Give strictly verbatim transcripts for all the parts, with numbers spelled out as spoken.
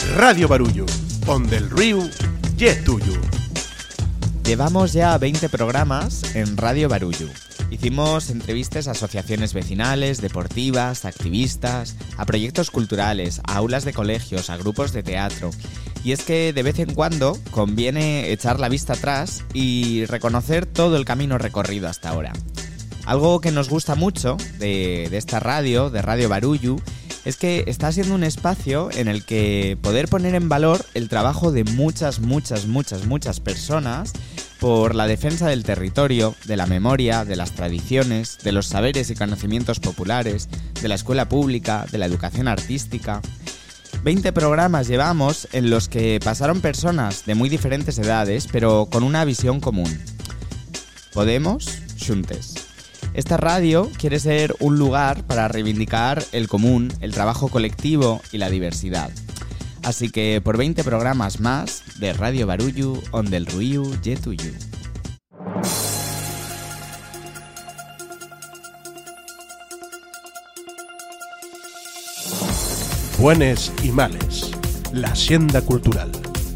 Radio Barullo, onde el río ye tuyo. Llevamos ya veinte programas en Radio Barullo. Hicimos entrevistas a asociaciones vecinales, deportivas, activistas, a proyectos culturales, a aulas de colegios, a grupos de teatro. Y es que de vez en cuando conviene echar la vista atrás y reconocer todo el camino recorrido hasta ahora. Algo que nos gusta mucho de, de esta radio, de Radio Barullo, es que está siendo un espacio en el que poder poner en valor el trabajo de muchas, muchas, muchas, muchas personas por la defensa del territorio, de la memoria, de las tradiciones, de los saberes y conocimientos populares, de la escuela pública, de la educación artística. veinte programas llevamos en los que pasaron personas de muy diferentes edades, pero con una visión común. Podemos xuntes. Esta radio quiere ser un lugar para reivindicar el común, el trabajo colectivo y la diversidad. Así que por veinte programas más de Radio Barullo, onde el ruiu ye tuyo. Buenes y males, la Hacienda Cultural.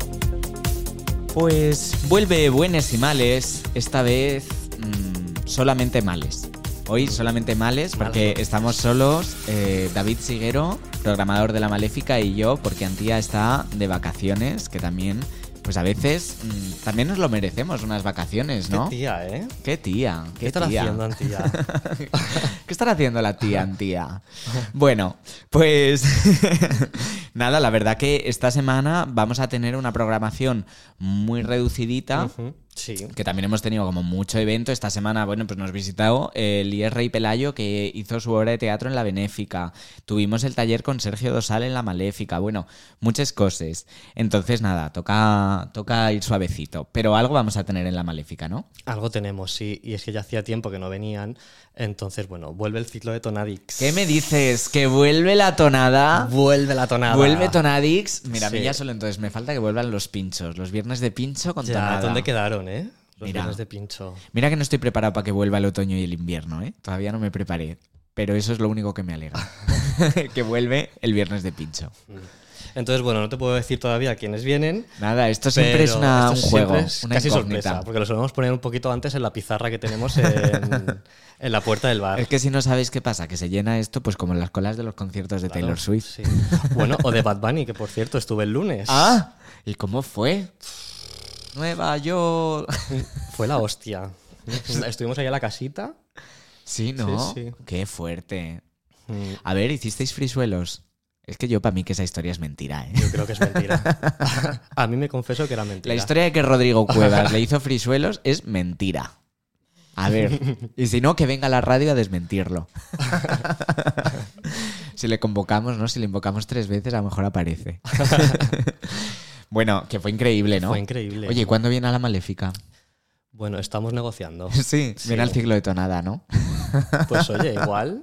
Pues vuelve Buenes y Males, esta vez mmm, solamente males. Hoy solamente males porque estamos solos, eh, David Siguero, programador de La Maléfica, y yo, porque Antía está de vacaciones, que también, pues a veces, mmm, también nos lo merecemos, unas vacaciones, ¿no? Qué tía, ¿eh? Qué tía, qué, ¿Qué estará tía. haciendo Antía? ¿Qué estará haciendo la tía Antía? Bueno, pues nada, la verdad que esta semana vamos a tener una programación muy reducidita. Uh-huh. Sí. Que también hemos tenido como mucho evento. Esta semana, bueno, pues nos visitó el I E R y Pelayo, que hizo su obra de teatro en La Benéfica. Tuvimos el taller con Sergio Dosal en La Maléfica. Bueno, muchas cosas. Entonces, nada, toca, toca ir suavecito. Pero algo vamos a tener en La Maléfica, ¿no? Algo tenemos, sí. Y es que ya hacía tiempo que no venían. Entonces, bueno, vuelve el ciclo de Tonadix. ¿Qué me dices? ¿Que vuelve la tonada? Vuelve la tonada. Vuelve Tonadix. Mira, Sí. a mí ya solo entonces me falta que vuelvan los pinchos. Los viernes de pincho con Ya, tonada. ¿dónde quedaron, eh? Los Mira. viernes de pincho. Mira que no estoy preparado para que vuelva el otoño y el invierno, ¿eh? Todavía no me preparé. Pero eso es lo único que me alegra. Que vuelve el viernes de pincho. Entonces, bueno, no te puedo decir todavía quiénes vienen. Nada, esto siempre pero es una, un esto juego, siempre es una casi incógnita. sorpresa, porque lo solemos poner un poquito antes en la pizarra que tenemos en, en la puerta del bar. Es que si no sabéis qué pasa, que se llena esto pues como en las colas de los conciertos de Claro, Taylor Swift. Sí. Bueno, o de Bad Bunny, que por cierto estuve el lunes. ¡Ah! ¿Y cómo fue? Nueva York. Fue la hostia. Estuvimos ahí a la casita. Sí, ¿no? Sí, sí. Qué fuerte. Mm, A ver, ¿hicisteis frisuelos? Es que yo, para mí, que esa historia es mentira, ¿eh? Yo creo que es mentira. A mí me confieso que era mentira. La historia de que Rodrigo Cuevas le hizo frisuelos es mentira. A ver, y si no, que venga a la radio a desmentirlo. Si le convocamos, ¿no? Si le invocamos tres veces, a lo mejor aparece. Bueno, que fue increíble, ¿no? Fue increíble. Oye, ¿y cuándo viene a La Maléfica? Bueno, estamos negociando. Sí, Sí. viene al ciclo de tonada, ¿no? Pues oye, igual.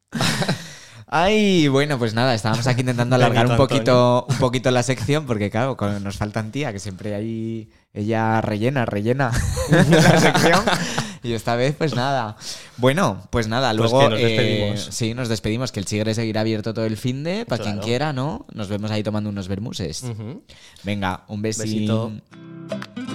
Ay, bueno, pues nada, estábamos aquí intentando alargar un Benito poquito, un poquito la sección, porque claro, con- nos faltan tía, que siempre ahí ella rellena, rellena la sección. Y esta vez, pues nada. Bueno, pues nada, Pues luego que nos despedimos. eh, sí, nos despedimos, que el Chigre seguirá abierto todo el fin de, para quien Claro. quiera, ¿no? Nos vemos ahí tomando unos vermuses. Ujú. Venga, un besito. Besito.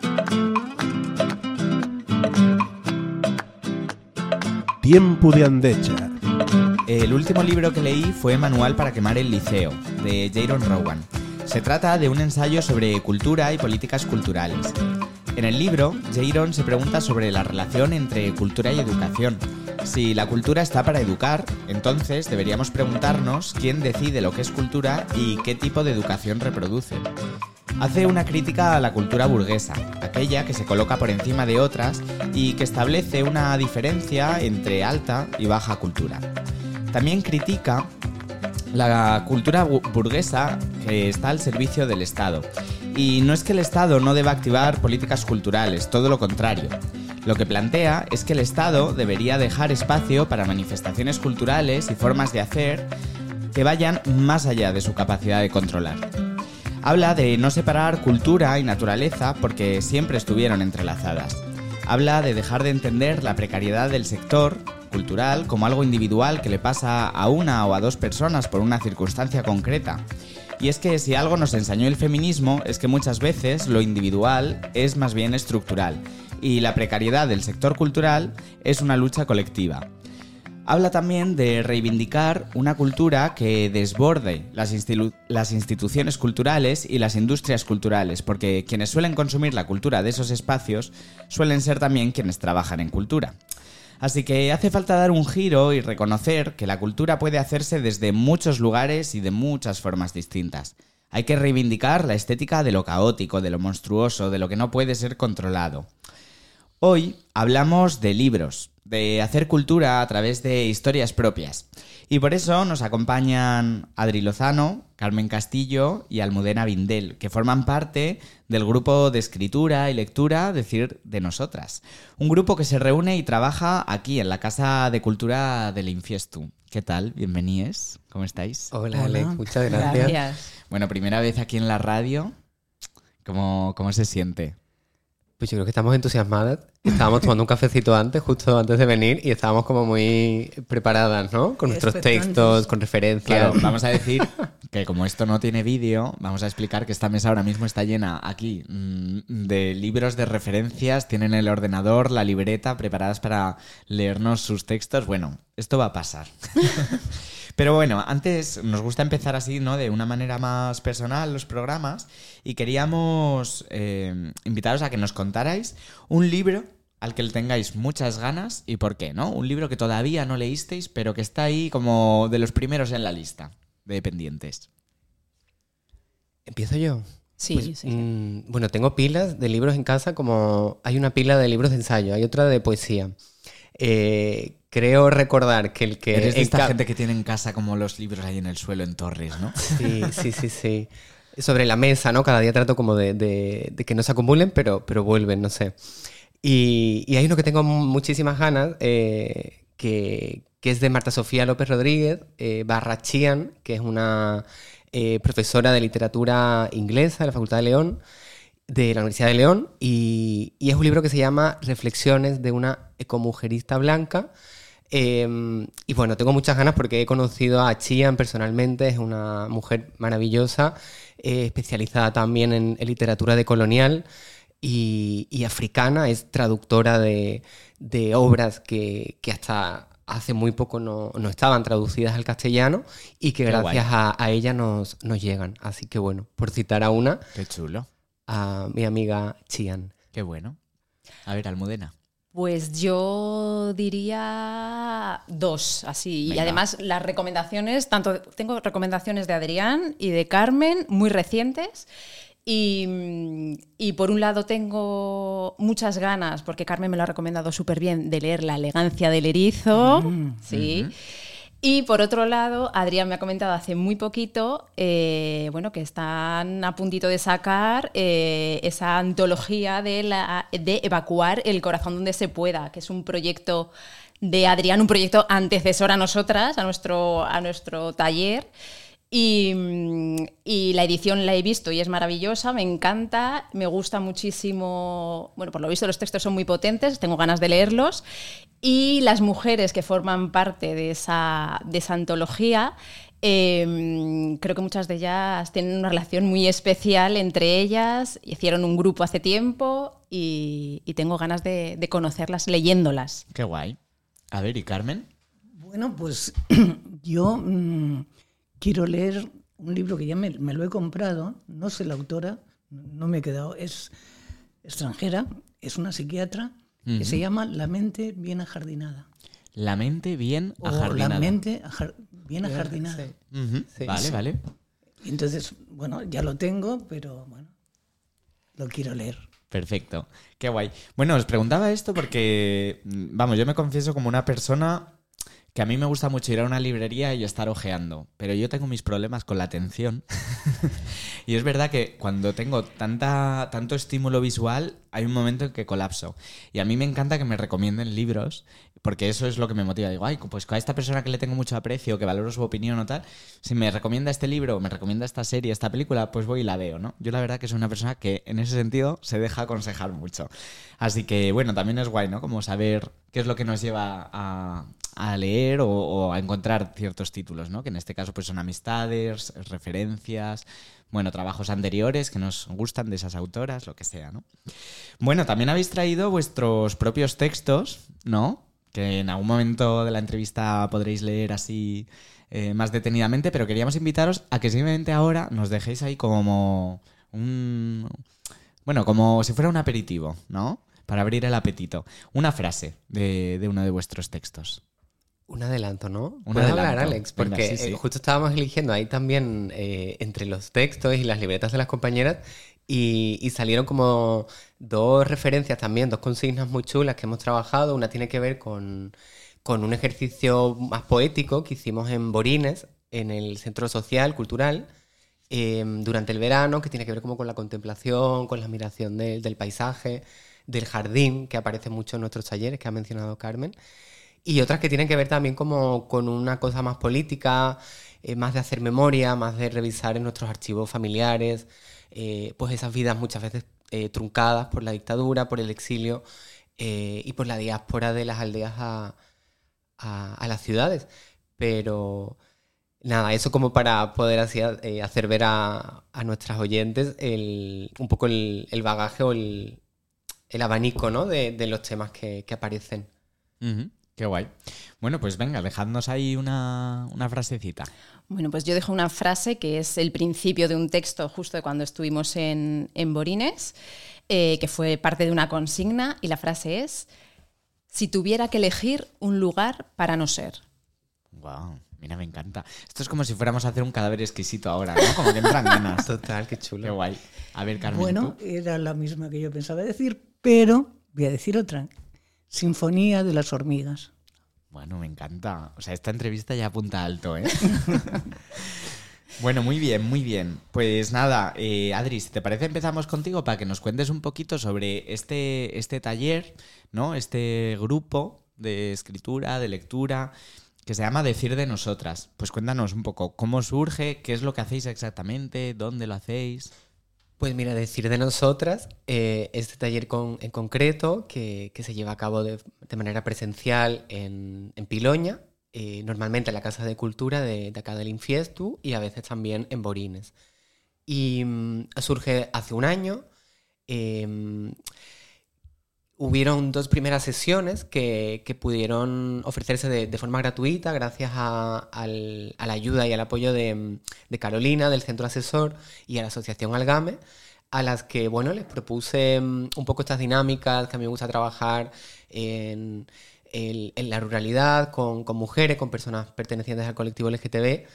Tiempo de andecha. El último libro que leí fue Manual para quemar el liceo, de Jaron Rowan. Se trata de un ensayo sobre cultura y políticas culturales. En el libro, Jaron se pregunta sobre la relación entre cultura y educación. Si la cultura está para educar, entonces deberíamos preguntarnos quién decide lo que es cultura y qué tipo de educación reproduce. Hace una crítica a la cultura burguesa, aquella que se coloca por encima de otras y que establece una diferencia entre alta y baja cultura. También critica la cultura bu- burguesa que está al servicio del Estado. Y no es que el Estado no deba activar políticas culturales, todo lo contrario. Lo que plantea es que el Estado debería dejar espacio para manifestaciones culturales y formas de hacer que vayan más allá de su capacidad de controlar. Habla de no separar cultura y naturaleza porque siempre estuvieron entrelazadas. Habla de dejar de entender la precariedad del sector cultural como algo individual que le pasa a una o a dos personas por una circunstancia concreta. Y es que si algo nos enseñó el feminismo es que muchas veces lo individual es más bien estructural y la precariedad del sector cultural es una lucha colectiva. Habla también de reivindicar una cultura que desborde las, institu- las instituciones culturales y las industrias culturales, porque quienes suelen consumir la cultura de esos espacios suelen ser también quienes trabajan en cultura. Así que hace falta dar un giro y reconocer que la cultura puede hacerse desde muchos lugares y de muchas formas distintas. Hay que reivindicar la estética de lo caótico, de lo monstruoso, de lo que no puede ser controlado. Hoy hablamos de libros, de hacer cultura a través de historias propias. Y por eso nos acompañan Adri Lozano, Carmen Castillo y Almudena Vindel, que forman parte del grupo de escritura y lectura Decir de Nosotras. Un grupo que se reúne y trabaja aquí en la Casa de Cultura del Infiestu. ¿Qué tal? Bienvenidos. ¿Cómo estáis? Hola, Alex. Muchas gracias. Gracias. Bueno, primera vez aquí en la radio. ¿Cómo, cómo se siente? Pues yo creo que estamos entusiasmadas. Estábamos tomando un cafecito antes, justo antes de venir, y estábamos como muy preparadas, ¿no? Con nuestros textos, con referencias. Claro, vamos a decir que como esto no tiene vídeo, vamos a explicar que esta mesa ahora mismo está llena aquí mmm, de libros de referencias, tienen el ordenador, la libreta preparadas para leernos sus textos. Bueno, esto va a pasar. Pero bueno, antes nos gusta empezar así, ¿no? De una manera más personal los programas y queríamos eh, invitaros a que nos contarais un libro al que le tengáis muchas ganas y por qué, ¿no? Un libro que todavía no leísteis, pero que está ahí como de los primeros en la lista de pendientes. ¿Empiezo yo? Sí, Pues, sí, sí. mmm, bueno, tengo pilas de libros en casa, como hay una pila de libros de ensayo, hay otra de poesía. Eh, creo recordar que el que... Eres de esta enca- gente que tiene en casa como los libros ahí en el suelo en Torres, ¿no? Sí, sí, sí, sí. Sobre la mesa, ¿no? Cada día trato como de, de- de que no se acumulen, pero, pero vuelven, no sé. Y, y hay uno que tengo muchísimas ganas, eh, que, que es de Marta Sofía López Rodríguez, eh, barra Chian, que es una eh, profesora de literatura inglesa de la Facultad de León, de la Universidad de León, y, y es un libro que se llama Reflexiones de una ecomujerista blanca. Eh, y bueno, tengo muchas ganas porque he conocido a Chian personalmente, es una mujer maravillosa, eh, especializada también en, en literatura decolonial y, y africana, es traductora de, de obras que, que hasta hace muy poco no, no estaban traducidas al castellano y que Qué gracias guay. a, a ella nos, nos llegan. Así que bueno, por citar a una, Qué chulo. a mi amiga Chian. Qué bueno. A ver, Almudena. Pues yo diría dos, así. Y Venga. además las recomendaciones, tanto tengo recomendaciones de Adrián y de Carmen, muy recientes. Y, y por un lado tengo muchas ganas, porque Carmen me lo ha recomendado súper bien, de leer La elegancia del erizo. Sí. Ujú. Y por otro lado, Adrián me ha comentado hace muy poquito eh, bueno, que están a puntito de sacar eh, esa antología de, la, de Evacuar el corazón donde se pueda, que es un proyecto de Adrián, un proyecto antecesor a nosotras, a nuestro, a nuestro taller. Y, y la edición la he visto y es maravillosa, me encanta, me gusta muchísimo. Bueno, por lo visto los textos son muy potentes, tengo ganas de leerlos. Y las mujeres que forman parte de esa, de esa antología, eh, creo que muchas de ellas tienen una relación muy especial entre ellas, hicieron un grupo hace tiempo y, y tengo ganas de, de conocerlas leyéndolas. Qué guay. A ver, ¿y Carmen? Bueno, pues yo mmm, quiero leer un libro que ya me, me lo he comprado, no sé la autora, no me he quedado, es extranjera, es una psiquiatra, Uh-huh. que se llama La mente bien ajardinada. La mente bien O ajardinada. La mente ajar- bien ajardinada. Sí. Ujú. Sí. Vale, Sí. vale. Y entonces, bueno, ya lo tengo, pero bueno, lo quiero leer. Perfecto. Qué guay. Bueno, os preguntaba esto porque, mm, vamos, yo me confieso como una persona que a mí me gusta mucho ir a una librería y estar hojeando, pero yo tengo mis problemas con la atención. Y es verdad que cuando tengo tanta, tanto estímulo visual, hay un momento en que colapso. Y a mí me encanta que me recomienden libros, porque eso es lo que me motiva. Digo, ay, pues a esta persona que le tengo mucho aprecio, que valoro su opinión o tal, si me recomienda este libro, me recomienda esta serie, esta película, pues voy y la veo, ¿no? Yo la verdad que soy una persona que en ese sentido se deja aconsejar mucho. Así que, bueno, también es guay, ¿no? Como saber qué es lo que nos lleva a, a leer o, o a encontrar ciertos títulos, ¿no? Que en este caso pues son amistades, referencias, bueno, trabajos anteriores que nos gustan de esas autoras, lo que sea, ¿no? Bueno, también habéis traído vuestros propios textos, ¿no? Que en algún momento de la entrevista podréis leer así eh, más detenidamente, pero queríamos invitaros a que simplemente ahora nos dejéis ahí como un... Bueno, como si fuera un aperitivo, ¿no? Para abrir el apetito. Una frase de, de uno de vuestros textos. Un adelanto, ¿no? Un ¿Puedes adelanto. hablar, Alex? Porque Venga, sí, sí. eh, justo estábamos eligiendo ahí también eh, entre los textos y las libretas de las compañeras y, y salieron como dos referencias también, dos consignas muy chulas que hemos trabajado. Una tiene que ver con, con un ejercicio más poético que hicimos en Borines, en el Centro Social, Cultural, eh, durante el verano, que tiene que ver como con la contemplación, con la admiración de, del paisaje, del jardín, que aparece mucho en nuestros talleres, que ha mencionado Carmen. Y otras que tienen que ver también como con una cosa más política, eh, más de hacer memoria, más de revisar en nuestros archivos familiares, eh, pues esas vidas muchas veces eh, truncadas por la dictadura, por el exilio eh, y por la diáspora de las aldeas a, a, a las ciudades. Pero nada, eso como para poder así, eh, hacer ver a, a nuestras oyentes el, un poco el, el bagaje o el, el abanico, ¿no? de, de los temas que, que aparecen. Uh-huh. Qué guay. Bueno, pues venga, dejadnos ahí una, una frasecita. Bueno, pues yo dejo una frase que es el principio de un texto justo de cuando estuvimos en, en Borines, eh, que fue parte de una consigna, y la frase es: si tuviera que elegir un lugar para no ser. Wow, mira, me encanta. Esto es como si fuéramos a hacer un cadáver exquisito ahora, ¿no? Como que entran ganas. Total, qué chulo. Qué guay. A ver, Carmen, Bueno, ¿tú? era la misma que yo pensaba decir, pero voy a decir otra. Sinfonía de las hormigas. Bueno, me encanta. O sea, esta entrevista ya apunta alto, ¿eh? Bueno, muy bien, muy bien. Pues nada, eh, Adri, si te parece empezamos contigo para que nos cuentes un poquito sobre este, este taller, ¿no? Este grupo de escritura, de lectura, que se llama Decir de Nosotras. Pues cuéntanos un poco cómo surge, qué es lo que hacéis exactamente, dónde lo hacéis. Pues mira, Decir de Nosotras, eh, este taller con, en concreto que, que se lleva a cabo de, de manera presencial en, en Piloña, eh, normalmente en la Casa de Cultura de, de acá del Infiestu y a veces también en Borines. Y um, surge hace un año. Eh, hubieron dos primeras sesiones que, que pudieron ofrecerse de, de forma gratuita gracias a, al, a la ayuda y al apoyo de, de Carolina, del Centro Asesor, y a la Asociación Algame, a las que bueno, les propuse un poco estas dinámicas que a mí me gusta trabajar en, en, en la ruralidad, con, con mujeres, con personas pertenecientes al colectivo L G T B.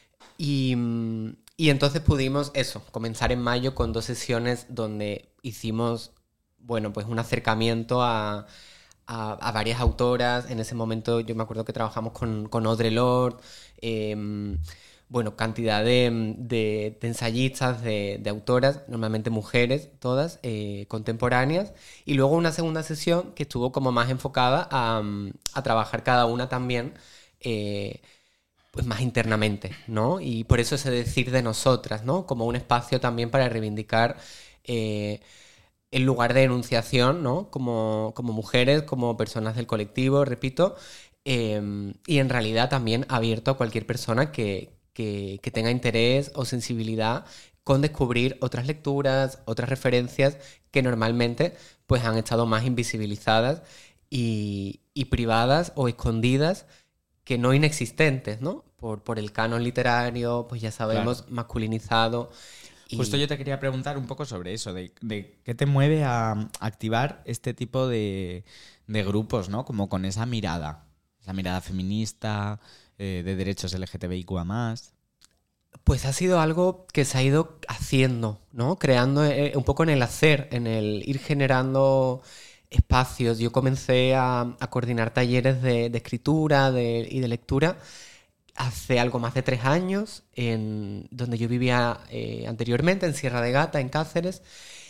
Y, y entonces pudimos eso, comenzar en mayo con dos sesiones donde hicimos bueno, pues un acercamiento a, a, a varias autoras. En ese momento yo me acuerdo que trabajamos con, con Audre Lorde, eh, bueno, cantidad de, de, de ensayistas, de, de autoras, normalmente mujeres, todas, eh, contemporáneas. Y luego una segunda sesión que estuvo como más enfocada a, a trabajar cada una también eh, pues más internamente, ¿no? Y por eso ese Decir de Nosotras, ¿no? Como un espacio también para reivindicar Eh, el lugar de enunciación, ¿no? Como, como mujeres, como personas del colectivo, repito, eh, y en realidad también abierto a cualquier persona que, que, que tenga interés o sensibilidad con descubrir otras lecturas, otras referencias que normalmente pues, han estado más invisibilizadas y, y privadas o escondidas, que no inexistentes, ¿no? Por, por el canon literario, pues ya sabemos, claro, masculinizado. Justo yo te quería preguntar un poco sobre eso, de, de qué te mueve a activar este tipo de, de grupos, ¿no? Como con esa mirada, esa mirada feminista, eh, de derechos L G T B I Q A más. Pues ha sido algo que se ha ido haciendo, ¿no? Creando eh, un poco en el hacer, en el ir generando espacios. Yo comencé a, a coordinar talleres de, de escritura de, y de lectura hace algo más de tres años, en donde yo vivía eh, anteriormente, en Sierra de Gata, en Cáceres,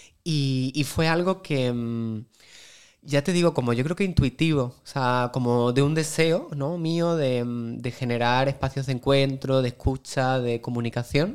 y, y fue algo que, mmm, ya te digo, como yo creo que intuitivo, o sea, como de un deseo, ¿no? mío de, de generar espacios de encuentro, de escucha, de comunicación.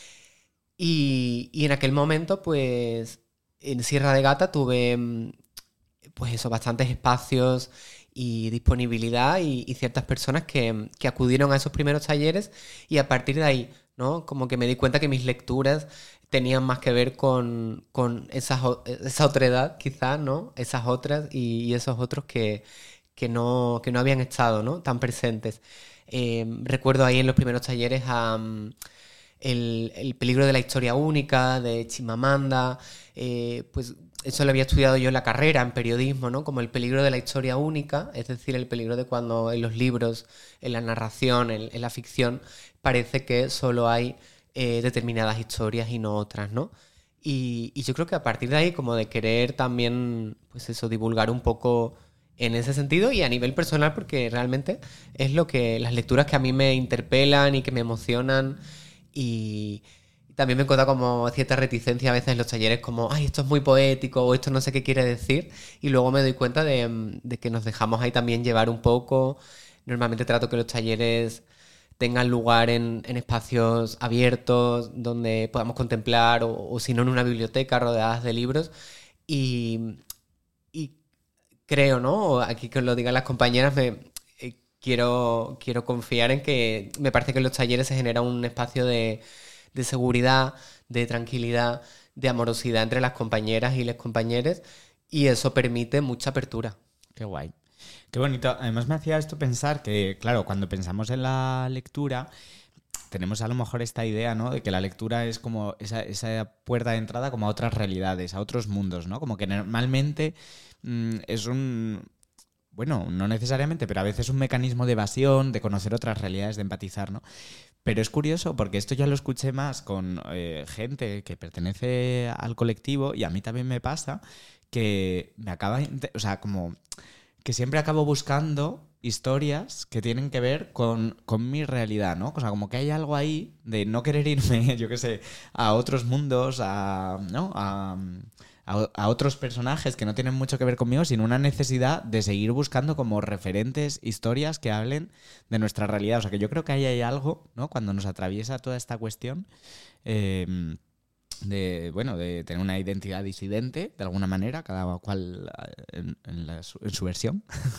Y, y en aquel momento, pues, en Sierra de Gata tuve, pues eso, bastantes espacios y disponibilidad y, y ciertas personas que, que acudieron a esos primeros talleres, y a partir de ahí, ¿no? Como que me di cuenta que mis lecturas tenían más que ver con, con esas, esa otredad, quizás, ¿no? Esas otras y, y esos otros que, que, no, que no habían estado, ¿no? Tan presentes. Eh, recuerdo ahí en los primeros talleres a... Um, El, el peligro de la historia única, de Chimamanda, eh, pues eso lo había estudiado yo en la carrera, en periodismo, ¿no? Como el peligro de la historia única, es decir, el peligro de cuando en los libros, en la narración, en, en la ficción, parece que solo hay eh, determinadas historias y no otras, ¿no? Y, y yo creo que a partir de ahí, como de querer también, pues eso, divulgar un poco en ese sentido y a nivel personal, porque realmente es lo que, las lecturas que a mí me interpelan y que me emocionan. Y también me encuentro como cierta reticencia a veces en los talleres, como, ay, esto es muy poético o esto no sé qué quiere decir. Y luego me doy cuenta de, de que nos dejamos ahí también llevar un poco. Normalmente trato que los talleres tengan lugar en, en espacios abiertos donde podamos contemplar, o, o si no en una biblioteca rodeadas de libros. Y, y creo, ¿no? Aquí que os lo digan las compañeras, me... Quiero, quiero confiar en que me parece que en los talleres se genera un espacio de, de seguridad, de tranquilidad, de amorosidad entre las compañeras y los compañeros, y eso permite mucha apertura. Qué guay. Qué bonito. Además me hacía esto pensar que, claro, cuando pensamos en la lectura, tenemos a lo mejor esta idea, ¿no? De que la lectura es como esa, esa puerta de entrada como a otras realidades, a otros mundos, ¿no? Como que normalmente mmm, es un... Bueno, no necesariamente, pero a veces un mecanismo de evasión, de conocer otras realidades, de empatizar, ¿no? Pero es curioso porque esto ya lo escuché más con eh, gente que pertenece al colectivo, y a mí también me pasa que me acaba... O sea, como que siempre acabo buscando historias que tienen que ver con, con mi realidad, ¿no? O sea, como que hay algo ahí de no querer irme, yo qué sé, a otros mundos, a... ¿no? a A, a otros personajes que no tienen mucho que ver conmigo, sino una necesidad de seguir buscando como referentes, historias que hablen de nuestra realidad. O sea, que yo creo que ahí hay algo, ¿no? Cuando nos atraviesa toda esta cuestión eh, de, bueno, de tener una identidad disidente, de alguna manera, cada cual en, en, la, en su versión,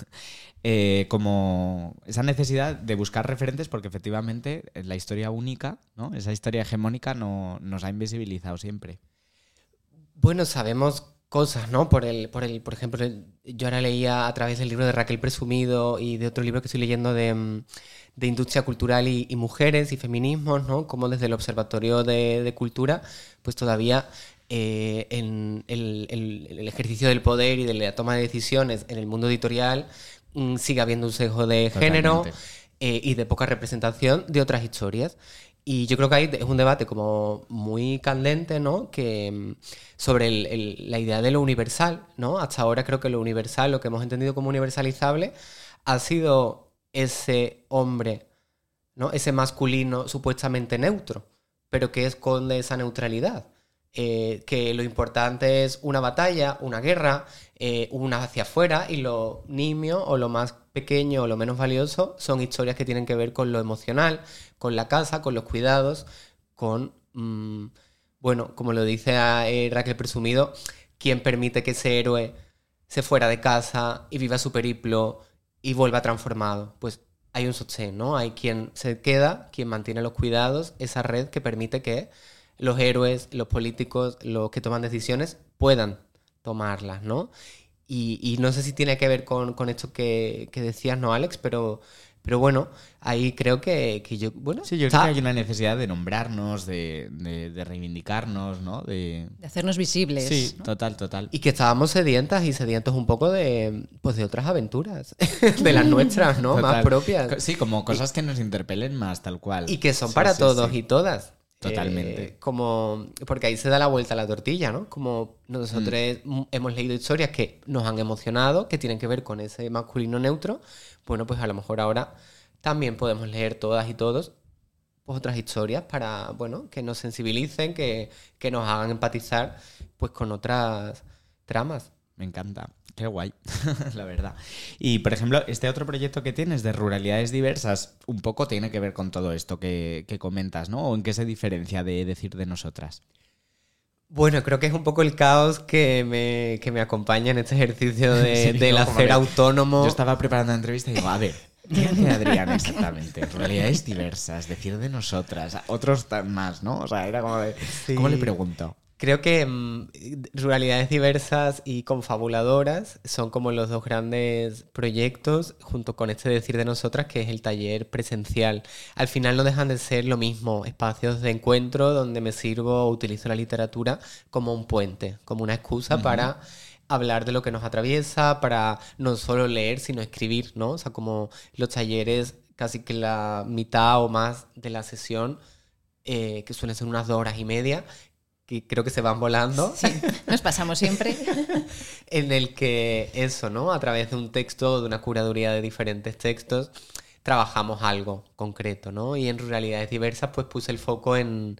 eh, como esa necesidad de buscar referentes, porque efectivamente la historia única, ¿no? Esa historia hegemónica no, nos ha invisibilizado siempre. Bueno, sabemos cosas, ¿no? Por el, por el, por ejemplo, el, yo ahora leía a través del libro de Raquel Presumido y de otro libro que estoy leyendo de, de industria cultural y, y mujeres y feminismos, ¿no? Como desde el Observatorio de, de Cultura, pues todavía eh, en el, el, el ejercicio del poder y de la toma de decisiones en el mundo editorial mmm, sigue habiendo un sesgo de género eh, y de poca representación de otras historias. Y yo creo que ahí es un debate como muy candente, ¿no? Que sobre el, el, la idea de lo universal, ¿no? Hasta ahora creo que lo universal, lo que hemos entendido como universalizable, ha sido ese hombre, ¿no? Ese masculino supuestamente neutro, pero que esconde esa neutralidad. Eh, que lo importante es una batalla, una guerra, eh, una hacia afuera, y lo nimio o lo más pequeño o lo menos valioso son historias que tienen que ver con lo emocional, con la casa, con los cuidados, con, mmm, bueno, como lo dice eh, Raquel Presumido, ¿quién permite que ese héroe se fuera de casa y viva su periplo y vuelva transformado? Pues hay un sostén, ¿no? Hay quien se queda, quien mantiene los cuidados, esa red que permite que los héroes, los políticos, los que toman decisiones puedan tomarlas, ¿no? Y, y no sé si tiene que ver con, con esto que, que decías, ¿no, Alex? Pero, pero bueno, ahí creo que, que yo... Bueno, sí, yo creo que hay una necesidad de nombrarnos, de, de, de reivindicarnos, ¿no? De... de hacernos visibles. Sí, ¿no? total, total. Y que estábamos sedientas y sedientos un poco de, pues de otras aventuras, de las nuestras, ¿no? Total. Más propias. Sí, como cosas que nos interpelen más, tal cual. Y que son sí, para sí, todos sí. y todas. Totalmente. Eh, como, porque ahí se da la vuelta a la tortilla, ¿no? Como nosotros mm. hemos leído historias que nos han emocionado, que tienen que ver con ese masculino neutro, bueno, pues a lo mejor ahora también podemos leer todas y todos pues otras historias para, bueno, que nos sensibilicen, que, que nos hagan empatizar pues con otras tramas. Me encanta. Qué guay, la verdad. Y, por ejemplo, este otro proyecto que tienes de ruralidades diversas, un poco tiene que ver con todo esto que, que comentas, ¿no? ¿O en qué se diferencia de decir de nosotras? Bueno, creo que es un poco el caos que me, que me acompaña en este ejercicio de, Sí, del no, hacer de, autónomo. Yo estaba preparando la entrevista y digo, a ver, ¿qué hace Adrián exactamente? Realidades diversas, decir de nosotras, otros tan más, ¿no? O sea, era como de, Sí. ¿cómo le pregunto? Creo que mmm, Ruralidades Diversas y Confabuladoras son como los dos grandes proyectos, junto con este Decir de Nosotras, que es el taller presencial. Al final no dejan de ser lo mismo, espacios de encuentro donde me sirvo o utilizo la literatura como un puente, como una excusa uh-huh. para hablar de lo que nos atraviesa, para no solo leer, sino escribir, ¿no? O sea, como los talleres, casi que la mitad o más de la sesión, eh, que suelen ser unas dos horas y media, que creo que se van volando. Sí, nos pasamos siempre. En el que eso, ¿no? A través de un texto, de una curaduría de diferentes textos, trabajamos algo concreto, ¿no? Y en Ruralidades Diversas, pues puse el foco en,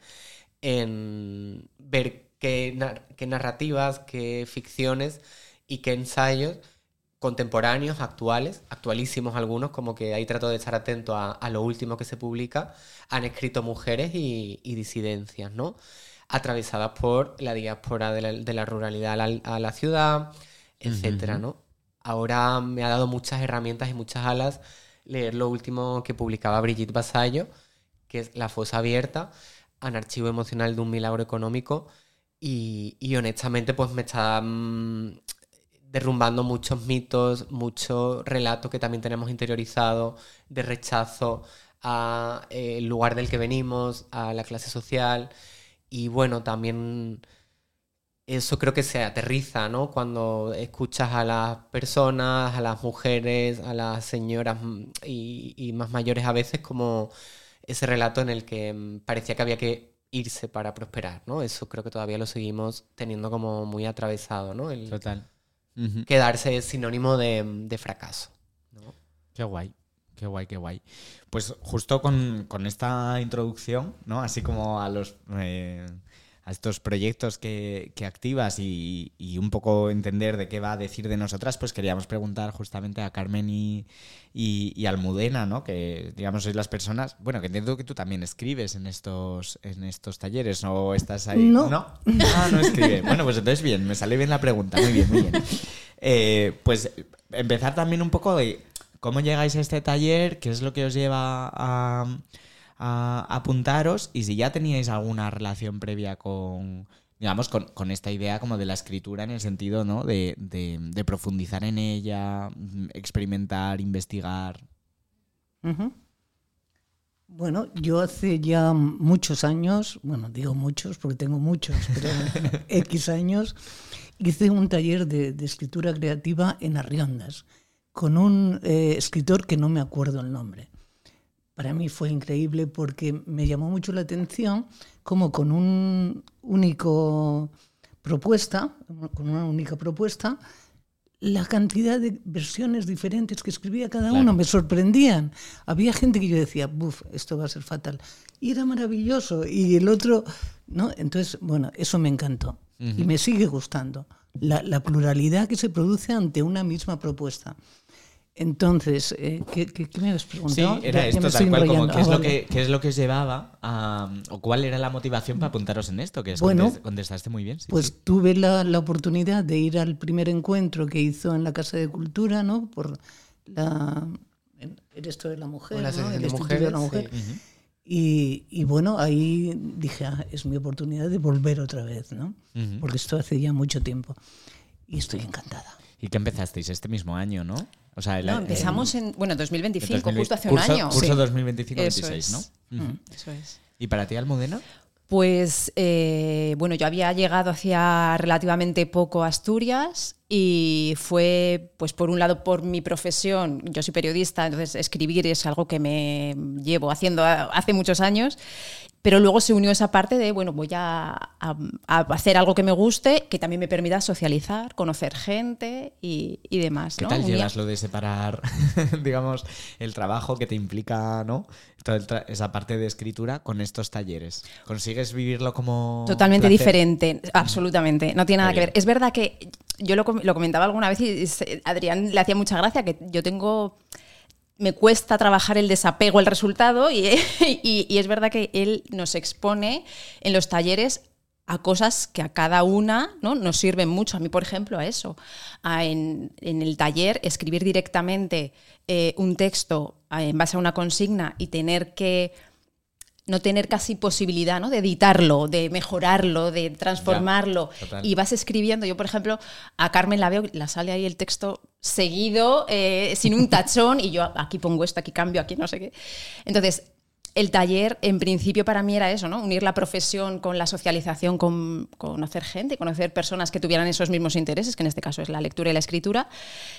en ver qué, nar- qué narrativas, qué ficciones y qué ensayos contemporáneos, actuales, actualísimos algunos, como que ahí trato de estar atento a, a lo último que se publica, han escrito mujeres y, y disidencias, ¿no? Atravesadas por la diáspora de la, de la ruralidad a la, a la ciudad, etcétera, uh-huh. ¿no? Ahora me ha dado muchas herramientas y muchas alas leer lo último que publicaba Brigitte Vasallo, que es La fosa abierta, un archivo emocional de un milagro económico, y, y honestamente pues me está mmm, derrumbando muchos mitos, mucho relato que también tenemos interiorizado de rechazo al eh, lugar del que venimos, a la clase social. Y bueno, también eso creo que se aterriza, ¿no? Cuando escuchas a las personas, a las mujeres, a las señoras y, y más mayores a veces, como ese relato en el que parecía que había que irse para prosperar, ¿no? Eso creo que todavía lo seguimos teniendo como muy atravesado, ¿no? El Total. Uh-huh. Quedarse es sinónimo de, de fracaso, ¿no? Qué guay. Qué guay, qué guay. Pues justo con, con esta introducción, ¿no? Así como a los eh, a estos proyectos que, que activas y, y un poco entender de qué va a decir de nosotras, pues queríamos preguntar justamente a Carmen y, y, y Almudena, ¿no? Que, digamos, sois las personas... Bueno, que entiendo que tú también escribes en estos, en estos talleres, ¿o estás ahí? No. ¿No? Ah, no escribe. Bueno, pues entonces bien, me sale bien la pregunta. Muy bien, muy bien. Eh, pues empezar también un poco de... ¿Cómo llegáis a este taller? ¿Qué es lo que os lleva a, a, a apuntaros? Y si ya teníais alguna relación previa con, digamos, con, con esta idea como de la escritura en el sentido, ¿no? de, de, de profundizar en ella, experimentar, investigar. Uh-huh. Bueno, yo hace ya muchos años, bueno, digo muchos porque tengo muchos, pero X años, hice un taller de, de escritura creativa en Arriondas, con un eh, escritor que no me acuerdo el nombre. Para mí fue increíble porque me llamó mucho la atención cómo con un único propuesta, con una única propuesta, la cantidad de versiones diferentes que escribía cada uno claro. me sorprendían. Había gente que yo decía, buf, esto va a ser fatal. Y era maravilloso. Y el otro, ¿no? Entonces, bueno, eso me encantó. Uh-huh. Y me sigue gustando. La, la pluralidad que se produce ante una misma propuesta. Entonces, eh, ¿qué, qué, ¿qué me habías preguntado? Sí, era ya, esto ya tal cual, como ah, qué es, vale. lo que, qué es lo que os llevaba a, o cuál era la motivación para apuntaros en esto, que es bueno, contestaste muy bien. Sí, pues sí. tuve la, la oportunidad de ir al primer encuentro que hizo en la Casa de Cultura, ¿no? Por la, el esto de la mujer, la ¿no? El de Instituto mujeres, de la Mujer. Sí. Uh-huh. Y, y bueno, ahí dije, ah, es mi oportunidad de volver otra vez, ¿no? Uh-huh. Porque esto hace ya mucho tiempo. Y estoy encantada. ¿Y qué empezasteis este mismo año, no? O sea, el, no, empezamos en, bueno, dos mil veinticinco, dos mil veinte, justo hace curso, un año. Curso sí. dos mil veinticinco Eso veintiséis, es. ¿no? Uh-huh. Mm, eso es. ¿Y para ti, Almudena? Pues, eh, bueno, yo había llegado hacía relativamente poco a Asturias y fue, pues por un lado, por mi profesión. Yo soy periodista, entonces escribir es algo que me llevo haciendo hace muchos años. Pero luego se unió esa parte de, bueno, voy a, a, a hacer algo que me guste, que también me permita socializar, conocer gente y, y demás, ¿Qué ¿no? tal Un llevas día... lo de separar, digamos, el trabajo que te implica, ¿no? Toda tra- esa parte de escritura con estos talleres? ¿Consigues vivirlo como Totalmente placer? diferente, absolutamente. No tiene nada Muy que bien. ver. Es verdad que yo lo, lo comentaba alguna vez y a Adrián le hacía mucha gracia que yo tengo... Me cuesta trabajar el desapego al resultado y, y, y es verdad que él nos expone en los talleres a cosas que a cada una, ¿no?, nos sirven mucho. A mí, por ejemplo, a eso. A en, en el taller, escribir directamente eh, un texto en base a una consigna y tener que no tener casi posibilidad, ¿no?, de editarlo, de mejorarlo, de transformarlo. Ya, y vas escribiendo. Yo, por ejemplo, a Carmen la veo, la sale ahí el texto seguido, eh, sin un tachón, y yo aquí pongo esto, aquí cambio, aquí no sé qué. Entonces, el taller, en principio, para mí era eso, ¿no?, unir la profesión con la socialización, con conocer gente, conocer personas que tuvieran esos mismos intereses, que en este caso es la lectura y la escritura.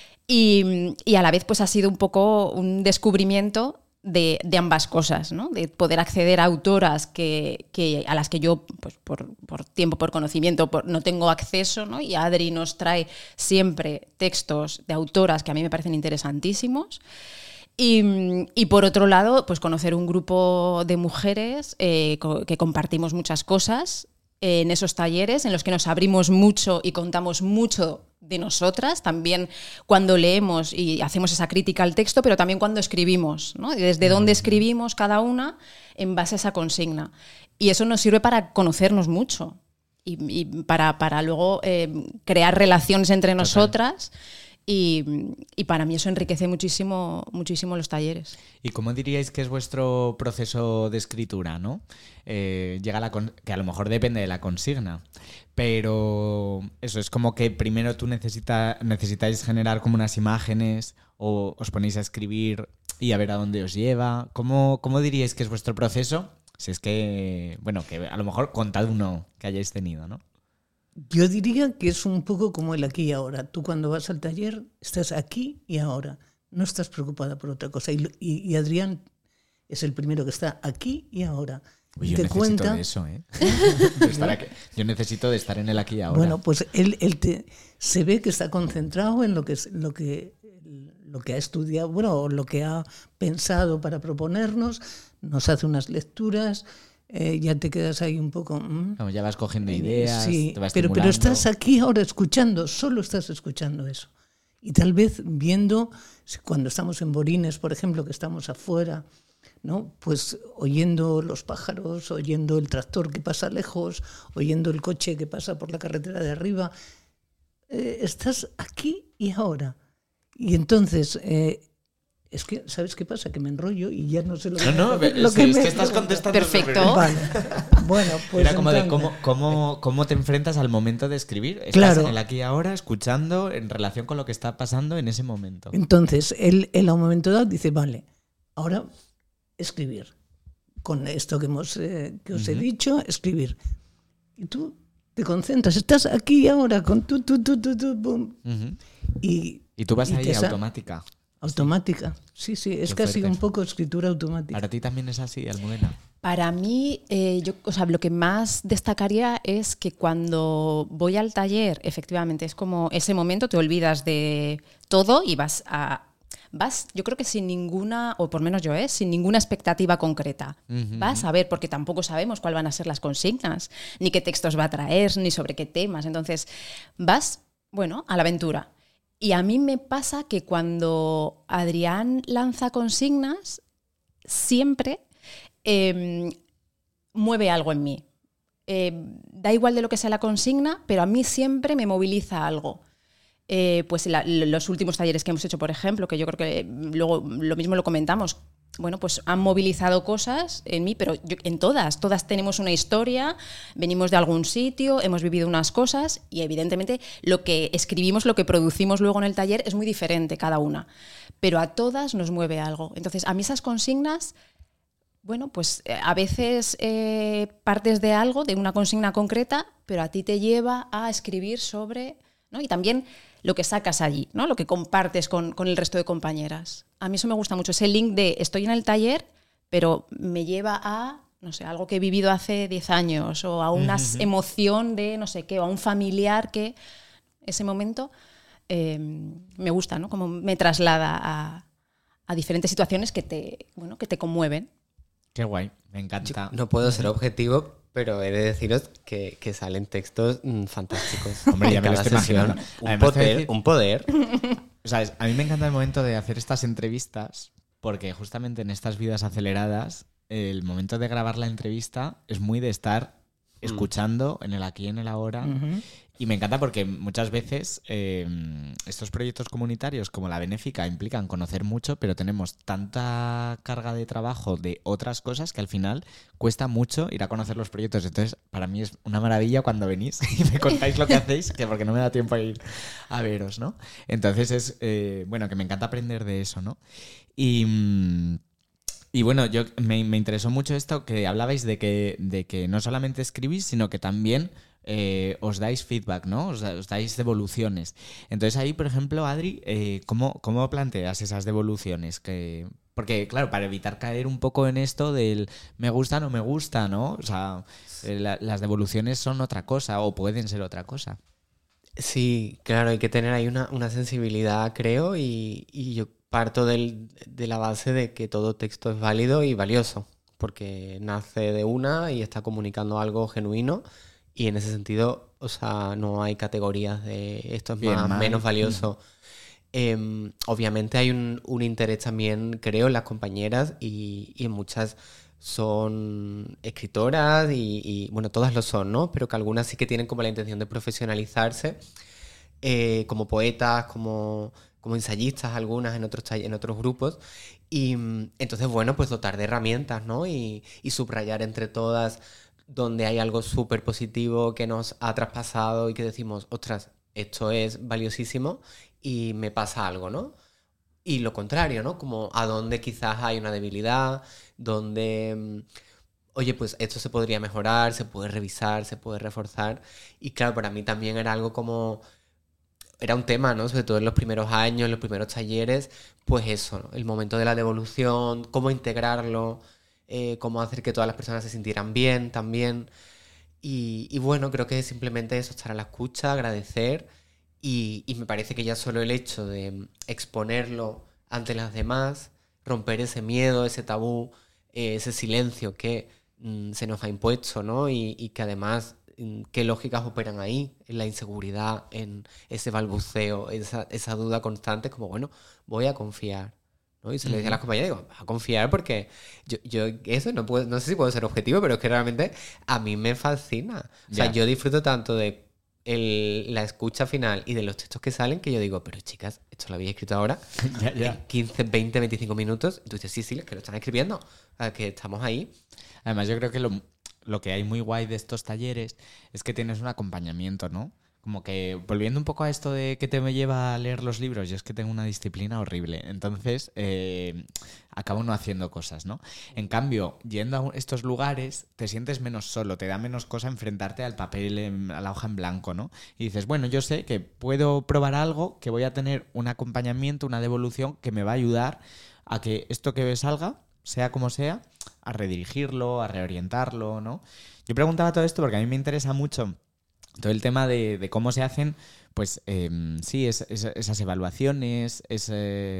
Y, y a la vez, pues ha sido un poco un descubrimiento de, de ambas cosas, ¿no?, de poder acceder a autoras que, que, a las que yo, pues por, por tiempo, por conocimiento, por, no tengo acceso, ¿no? Y Adri nos trae siempre textos de autoras que a mí me parecen interesantísimos. Y, y por otro lado, pues conocer un grupo de mujeres eh, co- que compartimos muchas cosas eh, en esos talleres, en los que nos abrimos mucho y contamos mucho de nosotras, también cuando leemos y hacemos esa crítica al texto, pero también cuando escribimos, ¿no? Y desde dónde escribimos cada una en base a esa consigna. Y eso nos sirve para conocernos mucho y, y para, para luego eh, crear relaciones entre Total. nosotras. Y, y para mí eso enriquece muchísimo, muchísimo los talleres. ¿Y cómo diríais que es vuestro proceso de escritura, ¿no? Eh, llega la con- que a lo mejor depende de la consigna, pero eso es como que primero tú necesita, necesitáis generar como unas imágenes o os ponéis a escribir y a ver a dónde os lleva. ¿Cómo, cómo diríais que es vuestro proceso? Si es que, bueno, que a lo mejor contad uno que hayáis tenido, ¿no? Yo diría que es un poco como el aquí y ahora. Tú cuando vas al taller estás aquí y ahora. No estás preocupada por otra cosa. Y, y, y Adrián es el primero que está aquí y ahora. Uy, Y yo te necesito cuenta, de eso, ¿eh? De estar aquí. Yo necesito de estar en el aquí y ahora. bueno, pues él, él te, se ve que está concentrado en lo que, es- lo que, lo que ha estudiado, bueno, o lo que ha pensado para proponernos. Nos hace unas lecturas. Eh, ya te quedas ahí un poco... ¿m? Como ya vas cogiendo ideas, Sí, te vas pero, pero estimulando. estás aquí ahora escuchando, solo estás escuchando eso. Y tal vez viendo, cuando estamos en Borines, por ejemplo, que estamos afuera, ¿no?, pues oyendo los pájaros, oyendo el tractor que pasa lejos, oyendo el coche que pasa por la carretera de arriba, eh, estás aquí y ahora. Y entonces... Eh, es que, ¿sabes qué pasa? Que me enrollo y ya no sé lo que, No, no, lo es, que es me que estás preguntas. contestando. Perfecto. súper bien. Vale. Bueno, pues Era como de entonces- cómo, cómo, cómo te enfrentas al momento de escribir. Estás Claro. en el aquí y ahora, escuchando en relación con lo que está pasando en ese momento. Entonces, él, él a un momento dado dice, vale, ahora escribir. Con esto que, hemos, eh, que os he Ujú. dicho, escribir. Y tú te concentras, estás aquí y ahora con tu, tu, tu, tu, tu, pum. Ujú. Y, Y tú vas y ahí te sa- automática. automática. Sí, sí, es Qué casi fuerte. un poco escritura automática. Para ti también es así, Almudena. Para mí, eh, yo, o sea, lo que más destacaría es que cuando voy al taller, efectivamente, es como ese momento, te olvidas de todo y vas a... Vas, yo creo que sin ninguna, o por menos yo, ¿eh? sin ninguna expectativa concreta. Ujú. Vas a ver, porque tampoco sabemos cuáles van a ser las consignas, ni qué textos va a traer, ni sobre qué temas. Entonces, vas, bueno, a la aventura. Y a mí me pasa que cuando Adrián lanza consignas, siempre eh, mueve algo en mí. Eh, da igual de lo que sea la consigna, pero a mí siempre me moviliza algo. Eh, pues la, los últimos talleres que hemos hecho, por ejemplo, que yo creo que luego lo mismo lo comentamos, bueno, pues han movilizado cosas en mí, pero yo, en todas, todas tenemos una historia, venimos de algún sitio, hemos vivido unas cosas y evidentemente lo que escribimos, lo que producimos luego en el taller es muy diferente cada una, pero a todas nos mueve algo. Entonces, a mí esas consignas, bueno, pues eh, a veces eh, partes de algo, de una consigna concreta, pero a ti te lleva a escribir sobre, ¿no? Y también lo que sacas allí, ¿no? Lo que compartes con, con el resto de compañeras. A mí eso me gusta mucho, ese link de estoy en el taller, pero me lleva a, no sé, algo que he vivido hace diez años o a una Ujú. emoción de no sé qué, o a un familiar que ese momento eh, me gusta, ¿no? Como me traslada a, a diferentes situaciones que te, bueno, que te conmueven. Qué guay, me encanta. No puedo ser objetivo, pero he de deciros que, que salen textos mm, fantásticos. Hombre, ya en me lo cada estoy sesión. imaginando. Un Además, te voy a poder, decir- un poder. O sea, es- a mí me encanta el momento de hacer estas entrevistas porque justamente en estas vidas aceleradas el momento de grabar la entrevista es muy de estar escuchando en el aquí y en el ahora. Ujú. Y me encanta porque muchas veces eh, estos proyectos comunitarios como la Benéfica implican conocer mucho, pero tenemos tanta carga de trabajo de otras cosas que al final cuesta mucho ir a conocer los proyectos. Entonces, para mí es una maravilla cuando venís y me contáis lo que hacéis, que porque no me da tiempo a ir a veros, ¿no? Entonces es, eh, bueno, que me encanta aprender de eso, ¿no? Y... Mm, Y bueno, yo me, me interesó mucho esto que hablabais de que, de que no solamente escribís, sino que también eh, os dais feedback, ¿no? Os, os dais devoluciones. Entonces ahí, por ejemplo, Adri, eh, ¿cómo, ¿cómo planteas esas devoluciones? Que, porque, claro, para evitar caer un poco en esto del me gusta, no me gusta, ¿no? O sea, eh, la, las devoluciones son otra cosa o pueden ser otra cosa. Sí, claro, hay que tener ahí una, una sensibilidad, creo, y, y yo parto del, de la base de que todo texto es válido y valioso, porque nace de una y está comunicando algo genuino, y en ese sentido, o sea, no hay categorías de esto es Bien, más, mal. menos valioso. Eh, obviamente hay un, un interés también, creo, en las compañeras y, y en muchas son escritoras y, y, bueno, todas lo son, ¿no? Pero que algunas sí que tienen como la intención de profesionalizarse, eh, como poetas, como, como ensayistas, algunas en otros, tall- en otros grupos. Y mm, entonces, bueno, pues dotar de herramientas, ¿no? Y, y subrayar entre todas donde hay algo súper positivo que nos ha traspasado y que decimos, ostras, esto es valiosísimo y me pasa algo, ¿no? Y lo contrario, ¿no? Como a donde quizás hay una debilidad, donde, mm, oye, pues esto se podría mejorar, se puede revisar, se puede reforzar. Y claro, para mí también era algo como, era un tema, ¿no? Sobre todo en los primeros años, en los primeros talleres, pues eso, ¿no? El momento de la devolución, cómo integrarlo, eh, cómo hacer que todas las personas se sintieran bien también. Y, y bueno, creo que simplemente eso, estar a la escucha, agradecer. Y, y me parece que ya solo el hecho de exponerlo ante las demás, romper ese miedo, ese tabú, eh, ese silencio que mm, se nos ha impuesto, ¿no? Y, y que además, mm, qué lógicas operan ahí, en la inseguridad, en ese balbuceo, esa, esa duda constante, como, bueno, voy a confiar, ¿no? Y se le decía a las compañeras, digo, a confiar porque yo, yo eso no puedo, no sé si puedo ser objetivo, pero es que realmente a mí me fascina. O sea, Ya. yo disfruto tanto de el- la escucha final y de los textos que salen que yo digo, pero chicas, esto lo habéis escrito ahora Ya, ya. en quince, veinte, veinticinco minutos. Y tú dices, sí, sí, es que lo están escribiendo, o sea, que estamos ahí. Además, yo creo que lo, lo que hay muy guay de estos talleres es que tienes un acompañamiento, ¿no? Como que, volviendo un poco a esto de que te me lleva a leer los libros, yo es que tengo una disciplina horrible. Entonces, eh, acabo no haciendo cosas, ¿no? En cambio, yendo a estos lugares, te sientes menos solo, te da menos cosa enfrentarte al papel, en- a la hoja en blanco, ¿no? Y dices, bueno, yo sé que puedo probar algo, que voy a tener un acompañamiento, una devolución que me va a ayudar a que esto que salga, sea como sea, a redirigirlo, a reorientarlo, ¿no? Yo preguntaba todo esto porque a mí me interesa mucho todo el tema de, de cómo se hacen, pues eh, sí, es, es- esas evaluaciones, es, eh,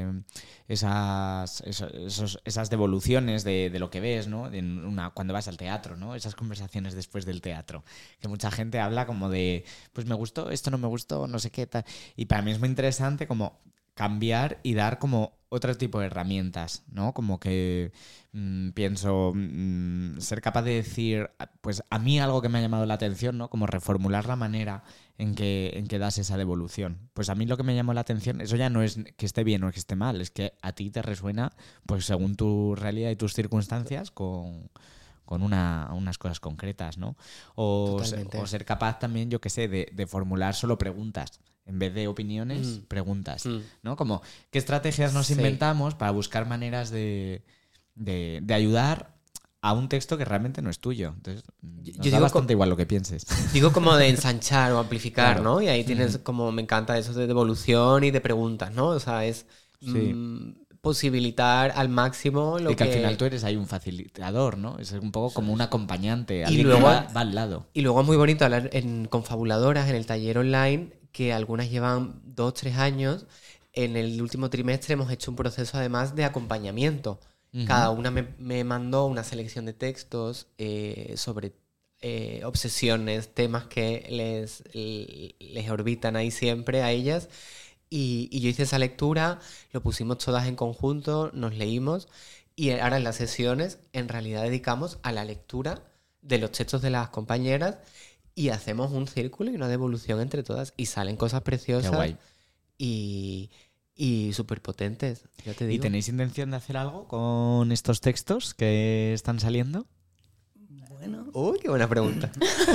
esas, eso- esos- esas devoluciones de, de lo que ves, ¿no? En una, cuando vas al teatro, ¿no? Esas conversaciones después del teatro. Que mucha gente habla como de, pues me gustó, esto no me gustó, no sé qué tal. Y para mí es muy interesante como cambiar y dar como otro tipo de herramientas, ¿no? Como que mm, pienso mm, ser capaz de decir, pues a mí algo que me ha llamado la atención, ¿no? Como reformular la manera en que, en que das esa devolución. Pues a mí lo que me llamó la atención, eso ya no es que esté bien o que esté mal, es que a ti te resuena, pues según tu realidad y tus circunstancias, con, con una, unas cosas concretas, ¿no? O, se- Totalmente. o ser capaz también, yo qué sé, de, de formular solo preguntas. En vez de opiniones, Mm. preguntas, Mm. ¿no? Como, ¿qué estrategias nos Sí. inventamos para buscar maneras de, de, de ayudar a un texto que realmente no es tuyo? Entonces, nos yo da digo bastante co- igual lo que pienses. Digo como de ensanchar o amplificar, Claro. ¿no? Y ahí tienes como, me encanta eso de devolución y de preguntas, ¿no? O sea, es Sí. mm, posibilitar al máximo lo Y que, que... al final tú eres ahí un facilitador, ¿no? Es un poco como un acompañante. Y Alguien luego- que va, va al lado. Y luego es muy bonito hablar en confabuladoras, en el taller online, que algunas llevan dos, tres años. En el último trimestre hemos hecho un proceso además de acompañamiento. Ujú. Cada una me, me mandó una selección de textos eh, sobre eh, obsesiones, temas que les, les orbitan ahí siempre a ellas. Y, y yo hice esa lectura, lo pusimos todas en conjunto, nos leímos y ahora en las sesiones en realidad dedicamos a la lectura de los textos de las compañeras y hacemos un círculo y una devolución entre todas y salen cosas preciosas. Qué guay. y, y súper potentes, ya te digo. ¿Y tenéis intención de hacer algo con estos textos que están saliendo? Bueno, Uy, qué buena pregunta.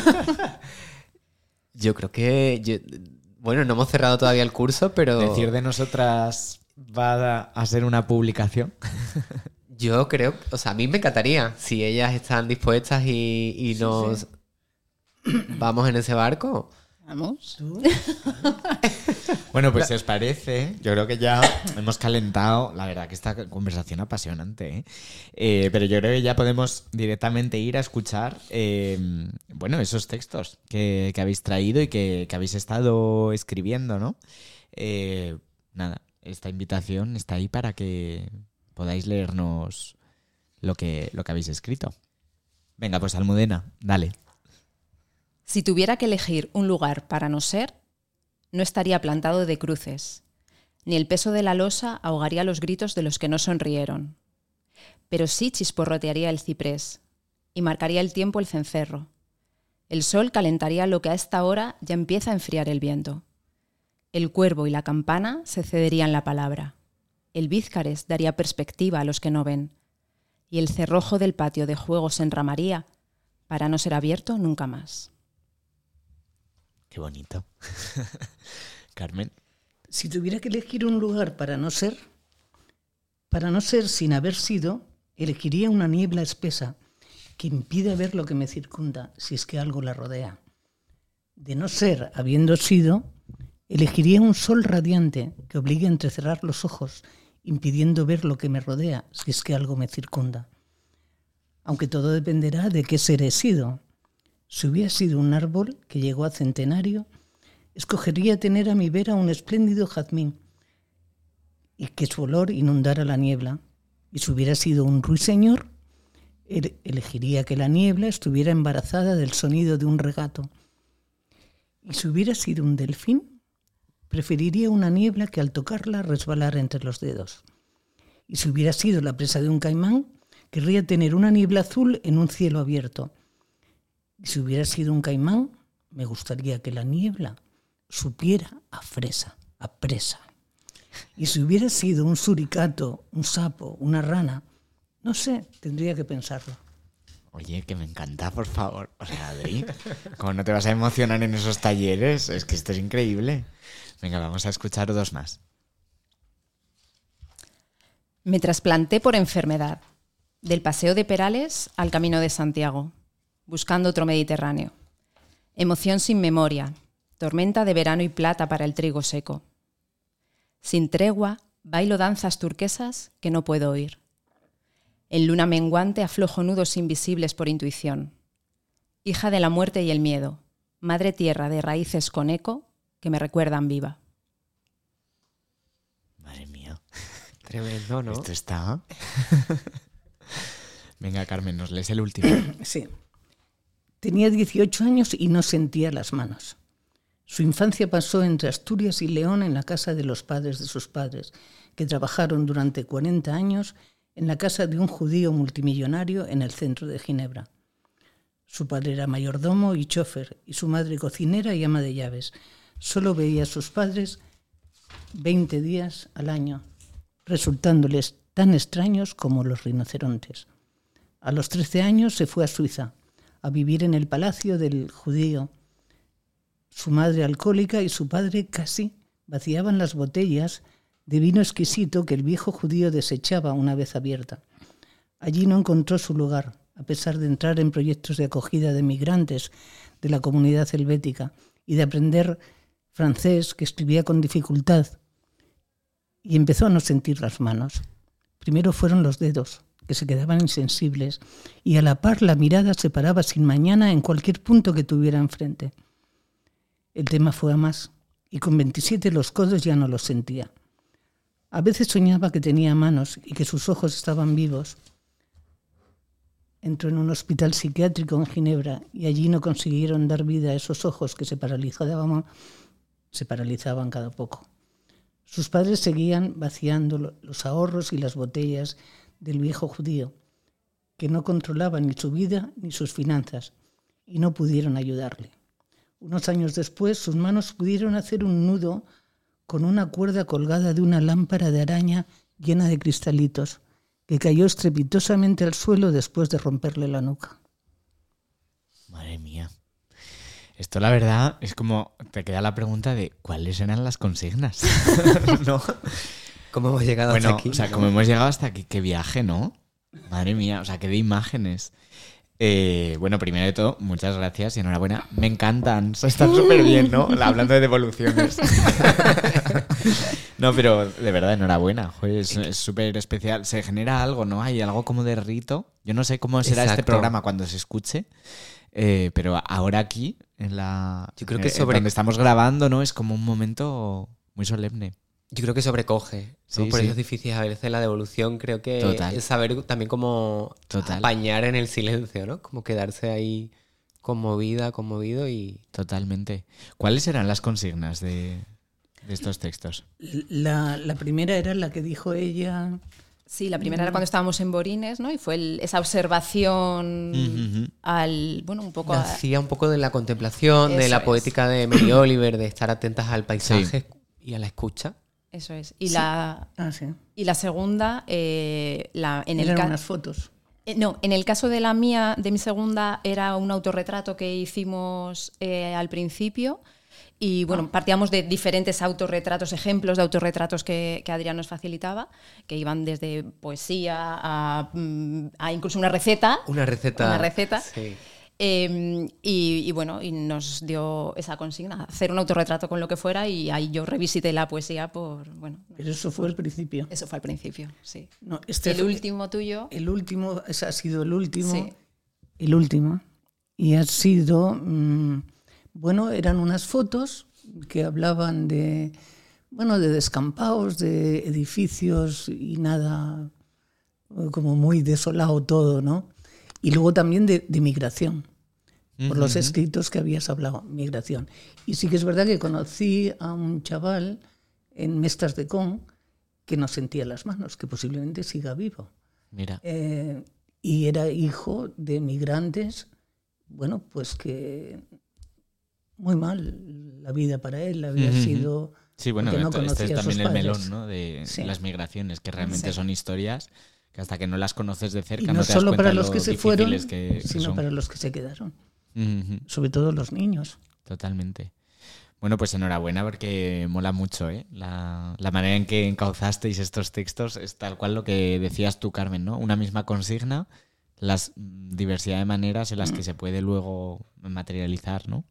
Yo creo que... yo- bueno, no hemos cerrado todavía el curso, pero Decir de nosotras va a ser una publicación. yo creo... O sea, a mí me encantaría si ellas están dispuestas y, y nos vamos en ese barco. Vamos. tú, Bueno, pues si os parece, yo creo que ya hemos calentado, la verdad que esta conversación apasionante, ¿eh? Eh, pero yo creo que ya podemos directamente ir a escuchar, eh, bueno, esos textos que, que habéis traído y que, que habéis estado escribiendo, ¿no? Eh, nada, esta invitación está ahí para que podáis leernos lo que, lo que habéis escrito. Venga, pues Almudena, dale. Si tuviera que elegir un lugar para no ser, no estaría plantado de cruces, ni el peso de la losa ahogaría los gritos de los que no sonrieron. Pero sí chisporrotearía el ciprés, y marcaría el tiempo el cencerro. El sol calentaría lo que a esta hora ya empieza a enfriar el viento. El cuervo y la campana se cederían la palabra. El Vízcares daría perspectiva a los que no ven, y el cerrojo del patio de juego se enramaría para no ser abierto nunca más. Qué bonito. Carmen. si tuviera que elegir un lugar para no ser, para no ser sin haber sido, elegiría una niebla espesa que impide ver lo que me circunda, si es que algo la rodea. De no ser habiendo sido, elegiría un sol radiante que obligue a entrecerrar los ojos, impidiendo ver lo que me rodea, si es que algo me circunda. Aunque todo dependerá de qué ser he sido. Si hubiera sido un árbol que llegó a centenario, escogería tener a mi vera un espléndido jazmín y que su olor inundara la niebla. Y si hubiera sido un ruiseñor, ele- elegiría que la niebla estuviera embarazada del sonido de un regato. Y si hubiera sido un delfín, preferiría una niebla que al tocarla resbalara entre los dedos. Y si hubiera sido la presa de un caimán, querría tener una niebla azul en un cielo abierto. Y si hubiera sido un caimán, me gustaría que la niebla supiera a fresa, a presa. Y si hubiera sido un suricato, un sapo, una rana, no sé, tendría que pensarlo. Oye, que me encanta, por favor. O sea, Adri, ¿cómo no te vas a emocionar en esos talleres? Es que esto es increíble. Venga, vamos a escuchar dos más. Me trasplanté por enfermedad, del Paseo de Perales al Camino de Santiago, buscando otro Mediterráneo. Emoción sin memoria, tormenta de verano y plata para el trigo seco. Sin tregua, bailo danzas turquesas que no puedo oír. En luna menguante aflojo nudos invisibles por intuición. Hija de la muerte y el miedo, madre tierra de raíces con eco que me recuerdan viva. Madre mía. Tremendo, ¿no? Esto está... Venga, Carmen, nos lees el último. Sí. Tenía dieciocho años y no sentía las manos. Su infancia pasó entre Asturias y León en la casa de los padres de sus padres, que trabajaron durante cuarenta años en la casa de un judío multimillonario en el centro de Ginebra. Su padre era mayordomo y chofer, y su madre cocinera y ama de llaves. Solo veía a sus padres veinte días al año, resultándoles tan extraños como los rinocerontes. A los trece años se fue a Suiza, a vivir en el palacio del judío. Su madre alcohólica y su padre casi vaciaban las botellas de vino exquisito que el viejo judío desechaba una vez abierta. Allí no encontró su lugar, a pesar de entrar en proyectos de acogida de migrantes de la comunidad helvética y de aprender francés, que escribía con dificultad, y empezó a no sentir las manos. Primero fueron los dedos, que se quedaban insensibles, y a la par la mirada se paraba sin mañana en cualquier punto que tuviera enfrente. El tema fue a más, y con veintisiete los codos ya no los sentía. A veces soñaba que tenía manos y que sus ojos estaban vivos. Entró en un hospital psiquiátrico en Ginebra y allí no consiguieron dar vida a esos ojos que se paralizaban, se paralizaban cada poco. Sus padres seguían vaciando los ahorros y las botellas del viejo judío, que no controlaba ni su vida ni sus finanzas, y no pudieron ayudarle. Unos años después, sus manos pudieron hacer un nudo con una cuerda colgada de una lámpara de araña llena de cristalitos, que cayó estrepitosamente al suelo después de romperle la nuca. Madre mía. Esto, la verdad, es como... Te queda la pregunta de ¿cuáles eran las consignas? ¿No? ¿Cómo hemos llegado bueno, hasta aquí? O sea, ¿cómo hemos llegado hasta aquí? Qué viaje, ¿no? Madre mía, o sea, qué de imágenes. Eh, bueno, primero de todo, muchas gracias y enhorabuena. Me encantan, están súper bien, ¿no? Hablando de devoluciones. No, pero de verdad, enhorabuena. Joder, es súper especial. Se genera algo, ¿no? Hay algo como de rito. Yo no sé cómo será Exacto. este programa cuando se escuche, eh, pero ahora aquí, en la Yo creo que eh, sobre- donde estamos grabando, ¿no? Es como un momento muy solemne. Yo creo que sobrecoge, ¿no? Sí, Por sí. eso es difícil a veces la devolución. Creo que Total. es saber también cómo Total. apañar en el silencio, ¿no? Como quedarse ahí conmovida, conmovido y... Totalmente. ¿Cuáles eran las consignas de, de estos textos? La, la primera era la que dijo ella... Sí, la primera era cuando estábamos en Borines, ¿no? Y fue el- esa observación Ujú. al, bueno, un poco a, Hacía un poco de la contemplación, de Eso la es. poética de Mary Oliver, de estar atentas al paisaje y a la escucha. eso es. Y la Ah, sí. y la segunda, eh, la, en el Eran ca- unas fotos. Eh, No, en el caso de la mía, de mi segunda, era un autorretrato que hicimos eh, al principio. Y bueno, partíamos de diferentes autorretratos, ejemplos de autorretratos que, que Adrián nos facilitaba, que iban desde poesía a, mm, a incluso una receta. Una receta. Una receta. Sí. Eh, y, y bueno, y nos dio esa consigna, hacer un autorretrato con lo que fuera, y ahí yo revisité la poesía por, bueno, Pero eso fue al principio. eso fue al principio, sí. No, este El fue- último tuyo. El último, ese ha sido el último. Sí. El último. Y ha sido, mm, bueno, eran unas fotos que hablaban de, bueno, de descampados, de edificios y nada, eh, como muy desolado todo, ¿no? Y luego también de, de migración, por los Ujú. escritos que habías hablado, migración. Y sí que es verdad que conocí a un chaval en Mestas de Con que no sentía las manos, que posiblemente siga vivo. Mira. Eh, y era hijo de migrantes, bueno, pues que muy mal la vida para él había Ujú. sido... Sí, bueno, porque no esto- este conocía es a sus también el padres. melón, ¿no? De Sí. las migraciones, que realmente Sí. son historias que hasta que no las conoces de cerca Y no, no te das solo cuenta para de los lo que se fueron, difíciles que, que sino son. para los que se quedaron, Ujú. sobre todo los niños. Totalmente. Bueno, pues enhorabuena porque mola mucho, ¿eh? La, la manera en que encauzasteis estos textos es tal cual lo que decías tú, Carmen, ¿no? Una misma consigna, la diversidad de maneras en las que se puede luego materializar, ¿no?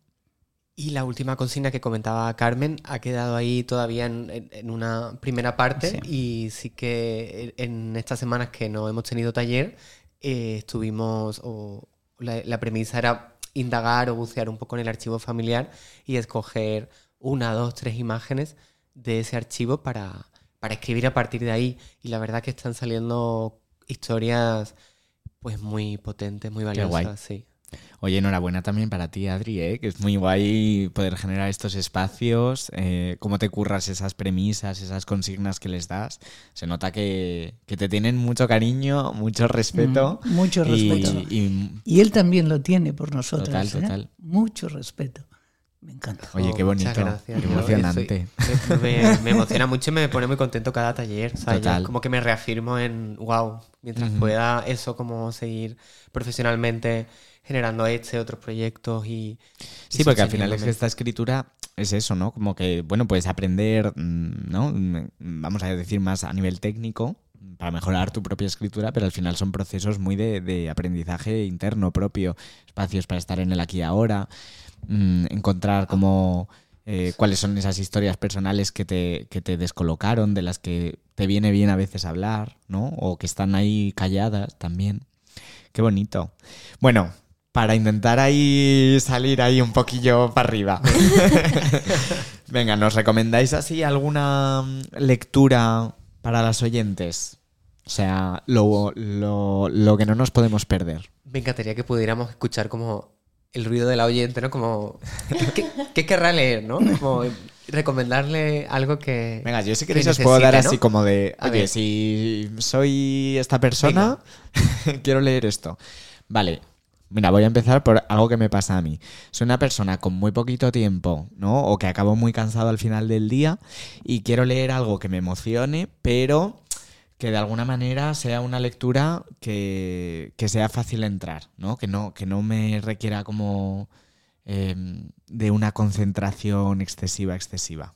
Y la última consigna que comentaba Carmen ha quedado ahí todavía en, en- en una primera parte y sí que en estas semanas que no hemos tenido taller eh, estuvimos, o la, la premisa era indagar o bucear un poco en el archivo familiar y escoger una, dos, tres imágenes de ese archivo para, para escribir a partir de ahí. Y la verdad que están saliendo historias pues muy potentes, muy guay. valiosas. Sí. Oye, enhorabuena también para ti, Adri, ¿eh? Que es muy guay poder generar estos espacios, eh, cómo te curras esas premisas, esas consignas que les das. Se nota que, que te tienen mucho cariño, mucho respeto. Mm, mucho y- respeto. Y, Y él también lo tiene por nosotros. Total, ¿eh? total. Mucho respeto. Me encanta. oye, Oh, qué bonito, muchas gracias. qué Yo emocionante. estoy- me, me- me emociona mucho y me pone muy contento cada taller. O sea, yo Total. como que me reafirmo en, wow, mientras Ujú. pueda eso, como seguir profesionalmente generando este, otros proyectos y... y Sí, porque al final es que sosteniéndome. esta escritura es eso, ¿no? Como que, bueno, puedes aprender, mm, ¿no? Mm, Vamos a decir más a nivel técnico para mejorar tu propia escritura, pero al final son procesos muy de, de aprendizaje interno propio, espacios para estar en el aquí y ahora, mm, encontrar como eh, cuáles son esas historias personales que te, que te descolocaron, de las que te viene bien a veces hablar, ¿no? O que están ahí calladas también. Qué bonito. Bueno, para intentar ahí salir ahí un poquillo para arriba. Venga, ¿nos recomendáis así alguna lectura para las oyentes? O sea, lo, lo, lo que no nos podemos perder. Me encantaría que pudiéramos escuchar como el ruido de la oyente, ¿no? Como, ¿qué, qué querrá leer, no? Como recomendarle algo que... Venga, yo si que queréis os puedo dar necesite, así ¿no? como de, A oye, ver. si soy esta persona, quiero leer esto. Vale, mira, voy a empezar por algo que me pasa a mí. Soy una persona con muy poquito tiempo, ¿no? O que acabo muy cansado al final del día y quiero leer algo que me emocione, pero que de alguna manera sea una lectura que, que sea fácil entrar, ¿no? Que no, que no me requiera como eh, de una concentración excesiva, excesiva.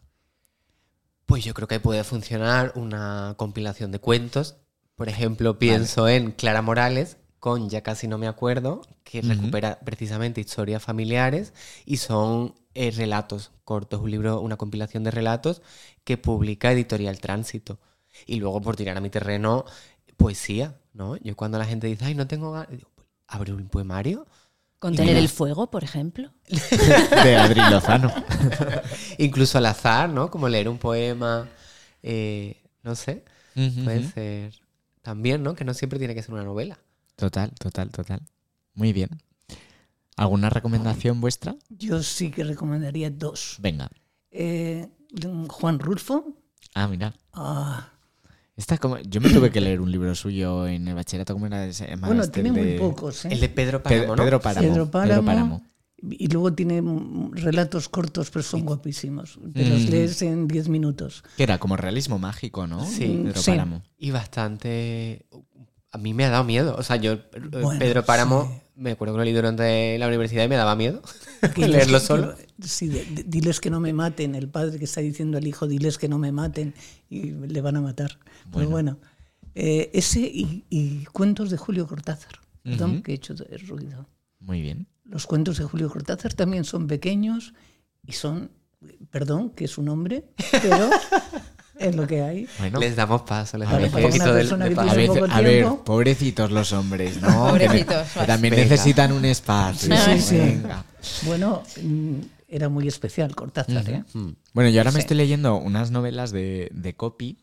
Pues yo creo que puede funcionar una compilación de cuentos. Por ejemplo, pienso vale. en Clara Morales, con Ya casi no me acuerdo, que uh-huh. recupera precisamente historias familiares y son eh, relatos cortos, un libro, una compilación de relatos que publica Editorial Tránsito. Y luego, por tirar a mi terreno, poesía, ¿no? Yo cuando la gente dice, ay, no tengo ganas, digo, ¿abre un poemario? Contener el fuego, por ejemplo. De Adri Lozano. Incluso al azar, ¿no? Como leer un poema, eh, no sé, uh-huh. puede ser también, ¿no? Que no siempre tiene que ser una novela. Total, total, total. Muy bien. ¿Alguna recomendación vuestra? Yo sí que recomendaría dos. Venga. Eh, Juan Rulfo. Ah, mira. Ah. Esta como, yo me tuve que leer un libro suyo en el bachillerato. ¿Cómo era ese? Bueno, este tiene de... muy pocos. ¿eh? El de Pedro Páramo, Pedro, ¿no? Pedro Páramo. Pedro Páramo. Pedro Páramo. Y luego tiene relatos cortos, pero son guapísimos. Te mm. los lees en diez minutos. Que era como realismo mágico, ¿no? Sí. Pedro sí. Páramo. Y bastante... A mí me ha dado miedo. O sea, yo, bueno, Pedro Páramo, sí. me acuerdo que lo leí durante la universidad y me daba miedo que leerlo que, solo. Que, sí, de, de, diles que no me maten. El padre que está diciendo al hijo, diles que no me maten y le van a matar. Bueno. Pero bueno, eh, ese y, y cuentos de Julio Cortázar. Perdón, uh-huh. que he hecho ruido. Muy bien. Los cuentos de Julio Cortázar también son pequeños y son, perdón, que es un hombre, pero es lo que hay. Bueno, les damos paso, les a damos veces, un poquito del, de paso. A, veces, a ver, pobrecitos los hombres, ¿no? Pobrecitos. Que, que también Venga. necesitan un espacio. Sí, sí. Venga. Bueno, era muy especial Cortázar, uh-huh. ¿eh? Mm. Bueno, yo ahora sí. me estoy leyendo unas novelas de, de Copy.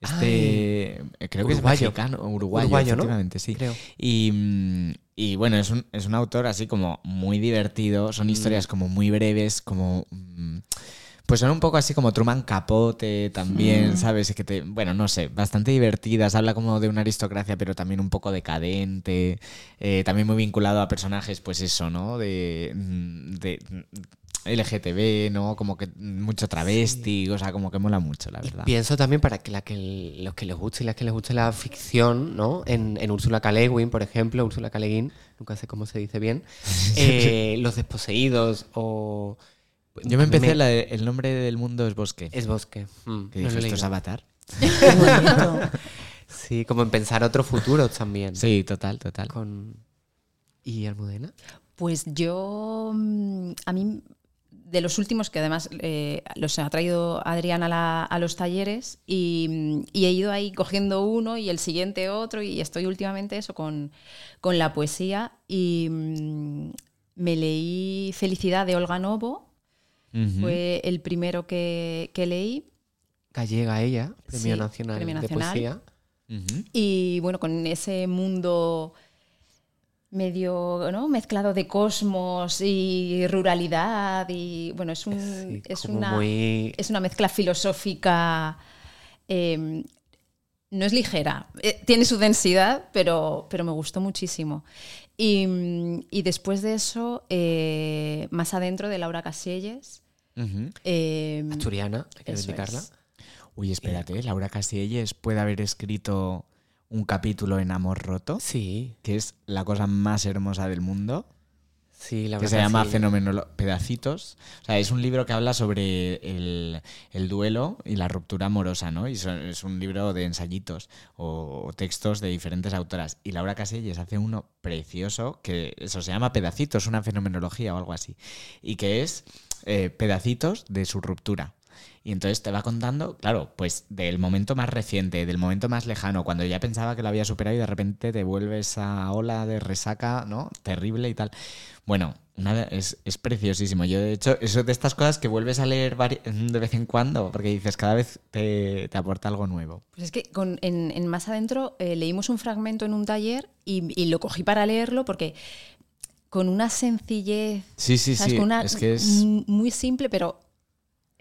Este, Ay, creo que uruguayo. es mexicano, uruguayo, uruguayo efectivamente, ¿no? sí. Creo. Y, y bueno, es un, es un autor así como muy divertido, son historias mm. como muy breves, como... Pues son un poco así como Truman Capote también, mm. ¿sabes? Que te, bueno, no sé, bastante divertidas, habla como de una aristocracia pero también un poco decadente, eh, también muy vinculado a personajes, pues eso, ¿no? De... de L G T B, ¿no? Como que mucho travesti, sí. O sea, como que mola mucho, la verdad. Y pienso también para que, la que los que les guste y las que les guste la ficción, ¿no? En, en Úrsula K. Le Guin, por ejemplo, Úrsula K. Le Guin, nunca sé cómo se dice bien, eh, Los Desposeídos o... Yo me empecé, me... La de, el nombre del mundo es Bosque. Es Bosque. Mm, que dije, esto es Avatar. Sí, como en pensar otros futuros también. Sí, total, total. Con... ¿Y Almudena? Pues yo, a mí... de los últimos, que además eh, los ha traído Adrián a, la, a los talleres y, y he ido ahí cogiendo uno y el siguiente otro y estoy últimamente eso con, con la poesía y mmm, me leí Felicidad de Olga Novo, uh-huh. fue el primero que, que leí. Gallega ella, Premio sí, Nacional Premio de Nacional. Poesía. Uh-huh. Y bueno, con ese mundo... medio, ¿no? mezclado de cosmos y ruralidad y bueno, es un sí, es como una muy... es una mezcla filosófica, eh, no es ligera, eh, tiene su densidad, pero, pero me gustó muchísimo. Y, y después de eso, eh, más adentro, de Laura Cassielles. Uh-huh. eh, Asturiana, hay que reivindicarla. Es. Uy, espérate, Laura Cassielles puede haber escrito un capítulo en Amor Roto, sí, que es la cosa más hermosa del mundo, sí, la que se llama Fenómeno Pedacitos. O sea, es un libro que habla sobre el, el duelo y la ruptura amorosa, ¿no? Y son, es un libro de ensayitos o, o textos de diferentes autoras. Y Laura Cassielles hace uno precioso que eso se llama Pedacitos, una fenomenología o algo así, y que es eh, pedacitos de su ruptura. Y entonces te va contando, claro, pues del momento más reciente, del momento más lejano, cuando ya pensaba que lo había superado y de repente te vuelve esa ola de resaca, ¿no? Terrible y tal. Bueno, una, es, es preciosísimo. Yo, de hecho, eso de estas cosas que vuelves a leer vari- de vez en cuando, porque dices, cada vez te, te aporta algo nuevo. Pues es que con, en, en Más Adentro eh, leímos un fragmento en un taller y, y lo cogí para leerlo porque con una sencillez, sí, sí, ¿sabes? sí, Con una, es que es muy simple, pero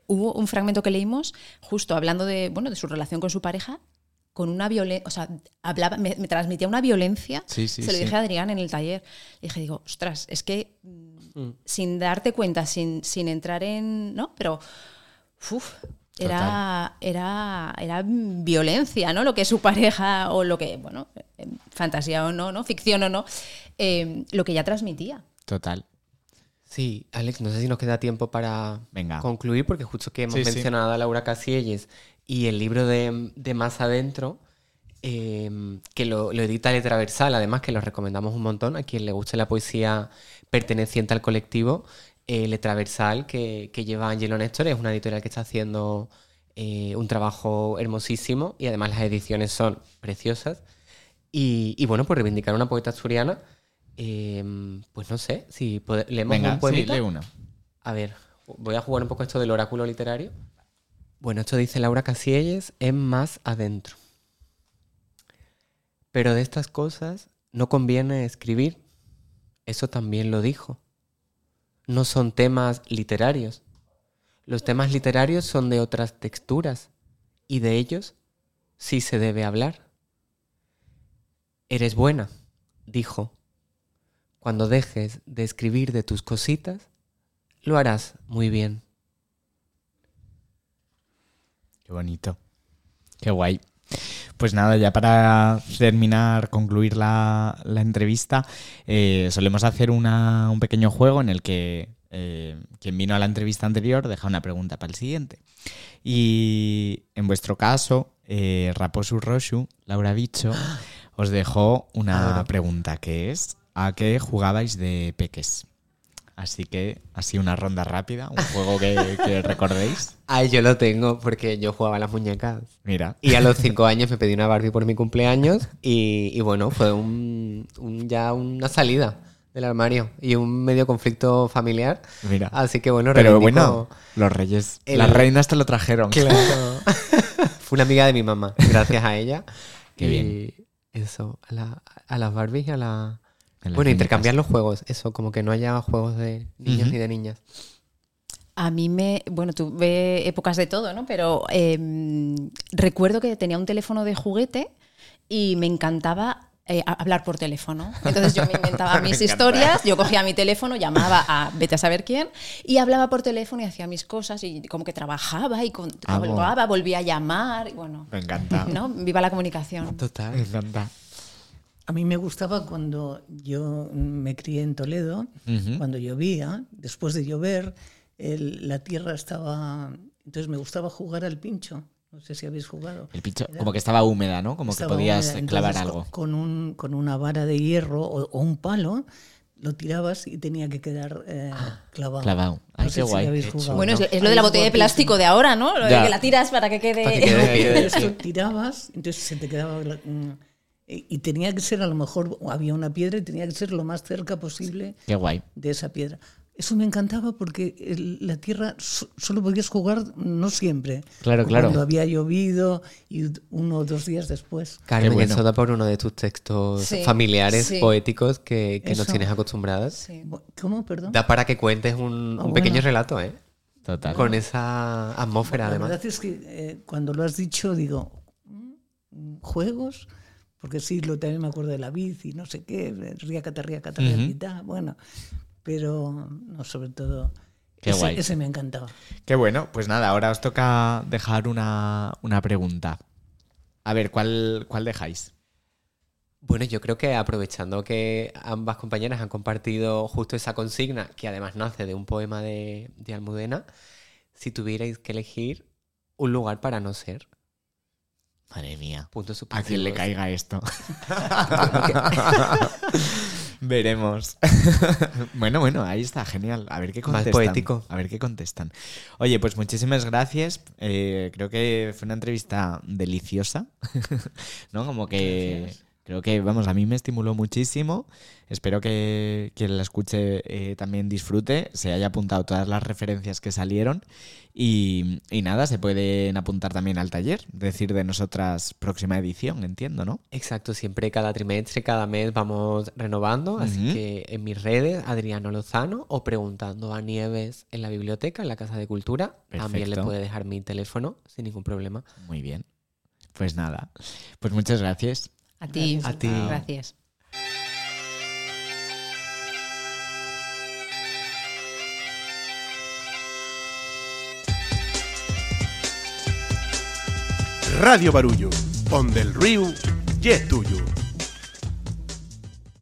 hubo un fragmento que leímos justo hablando de, bueno, de su relación con su pareja, con una violencia, o sea, hablaba, me, me transmitía una violencia. Sí, sí, Se lo sí. dije a Adrián en el taller. Le dije, digo, ostras, es que Mm. sin darte cuenta, sin, sin entrar en... ¿no? Pero, uf, era, era, era violencia, ¿no? Lo que es su pareja o lo que, bueno, fantasía o no, ¿no? Ficción o no, eh, lo que ella transmitía. Total. Sí, Alex, no sé si nos queda tiempo para Venga. concluir, porque justo que hemos Sí, sí. mencionado a Laura Casielles y el libro de, de Más Adentro, eh, que lo, lo edita Letraversal, además que lo recomendamos un montón a quien le guste la poesía perteneciente al colectivo. eh, Letraversal, que, que lleva Angelo Néstor, es una editorial que está haciendo eh, un trabajo hermosísimo y además las ediciones son preciosas. Y, y bueno, por reivindicar una poeta asturiana, eh, pues no sé, si pode- leemos Venga, un poemita. sí, lee uno. A ver, voy a jugar un poco esto del oráculo literario. Bueno, esto dice Laura Casielles en Más Adentro. Pero de estas cosas no conviene escribir. Eso también lo dijo. No son temas literarios. Los temas literarios son de otras texturas y de ellos sí se debe hablar. Eres buena, dijo. Cuando dejes de escribir de tus cositas, lo harás muy bien. Qué bonito. Qué guay. Pues nada, ya para terminar, concluir la, la entrevista, eh, solemos hacer una, un pequeño juego en el que eh, quien vino a la entrevista anterior deja una pregunta para el siguiente. Y en vuestro caso, eh, Raposu Roshu, Laura Bicho, os dejó una Adoro. pregunta que es ¿a qué jugabais de peques? Así que, así una ronda rápida, un juego que, que recordéis. Ay, yo lo tengo porque yo jugaba a las muñecas. Mira. Y a los cinco años me pedí una Barbie por mi cumpleaños y, y bueno, fue un, un- ya una salida del armario y un medio conflicto familiar. Mira. Así que bueno, Pero reivindico- bueno, los reyes, el- las reinas te lo trajeron. Claro. Fue una amiga de mi mamá, gracias a ella. Qué y bien. Eso, a, la- a las Barbies y a la... En las Bueno, muñecas. intercambiar los juegos, eso, como que no haya juegos de niños Ujú. ni de niñas. A mí me, bueno, tuve épocas de todo, ¿no? Pero eh, recuerdo que tenía un teléfono de juguete y me encantaba eh, a- hablar por teléfono. Entonces yo me inventaba mis encanta. historias, yo cogía mi teléfono, llamaba a vete a saber quién y hablaba por teléfono y hacía mis cosas y como que trabajaba y con- Ah, colgaba, volvía a llamar y bueno, Me encanta. ¿no? Viva la comunicación. Me Total. encanta. A mí me gustaba cuando yo me crié en Toledo, Ujú. cuando llovía, después de llover, el- la tierra estaba... Entonces me gustaba jugar al pincho. No sé si habéis jugado. El pincho, Era- como que estaba húmeda, ¿no? Como estaba que podías húmeda. clavar Entonces, algo. co- Con, un, con una vara de hierro o, o un palo, lo tirabas y tenía que quedar eh, clavado. clavado. Ay, No sé qué si guay. habéis Qué jugado. chulo. Bueno, es, no. es lo de la Ay, botella de guapísimo. plástico de ahora, ¿no? Lo de Ya. que la tiras para que quede... Para que quede- Entonces tú tirabas, entonces se te quedaba... la- mm, y y tenía que ser, a lo mejor, había una piedra y tenía que ser lo más cerca posible Qué guay. de esa piedra. Eso me encantaba porque el- la tierra so- solo podías jugar, no siempre. Claro, claro. Cuando había llovido y uno o dos días después. Carmen, Qué bueno. eso da por uno de tus textos Sí, familiares, sí. poéticos que, que nos Eso. tienes acostumbradas. Sí. Bu- ¿Cómo? Perdón. Da para que cuentes un, Ah, un pequeño bueno. relato, ¿eh? Total. Con esa atmósfera, La además. verdad es que eh, cuando lo has dicho, digo, "Mm, ¿juegos? Porque sí, lo, también me acuerdo de la bici, no sé qué, riacata, riacata, Ujú. riacata, bueno, pero no, sobre todo, Qué ese, guay. ese me encantaba. Qué bueno. Pues nada, ahora os toca dejar una, una pregunta. A ver, ¿cuál, cuál dejáis? Bueno, yo creo que aprovechando que ambas compañeras han compartido justo esa consigna, que además nace de un poema de, de Almudena, si tuvierais que elegir un lugar para no ser, Madre mía. puntos A suspensivos. quien le caiga esto. Veremos. Bueno, bueno, ahí está, genial. A ver qué Más contestan. poético. A ver qué contestan. Oye, pues muchísimas gracias. Eh, creo que fue una entrevista deliciosa. ¿No? Como que Creo que, vamos, a mí me estimuló muchísimo. Espero que quien la escuche eh, también disfrute, se haya apuntado todas las referencias que salieron y, y nada, se pueden apuntar también al taller, decir de nosotras próxima edición, entiendo, ¿no? Exacto, siempre cada trimestre, cada mes vamos renovando, así Ujú. que en mis redes, Adriano Lozano, o preguntando a Nieves en la biblioteca, en la Casa de Cultura, también le Perfecto. puede dejar mi teléfono sin ningún problema. Muy bien. Pues nada, pues muchas gracias. A ti. A ti. Gracias. Radio Barullo, on del riu, y es tuyo.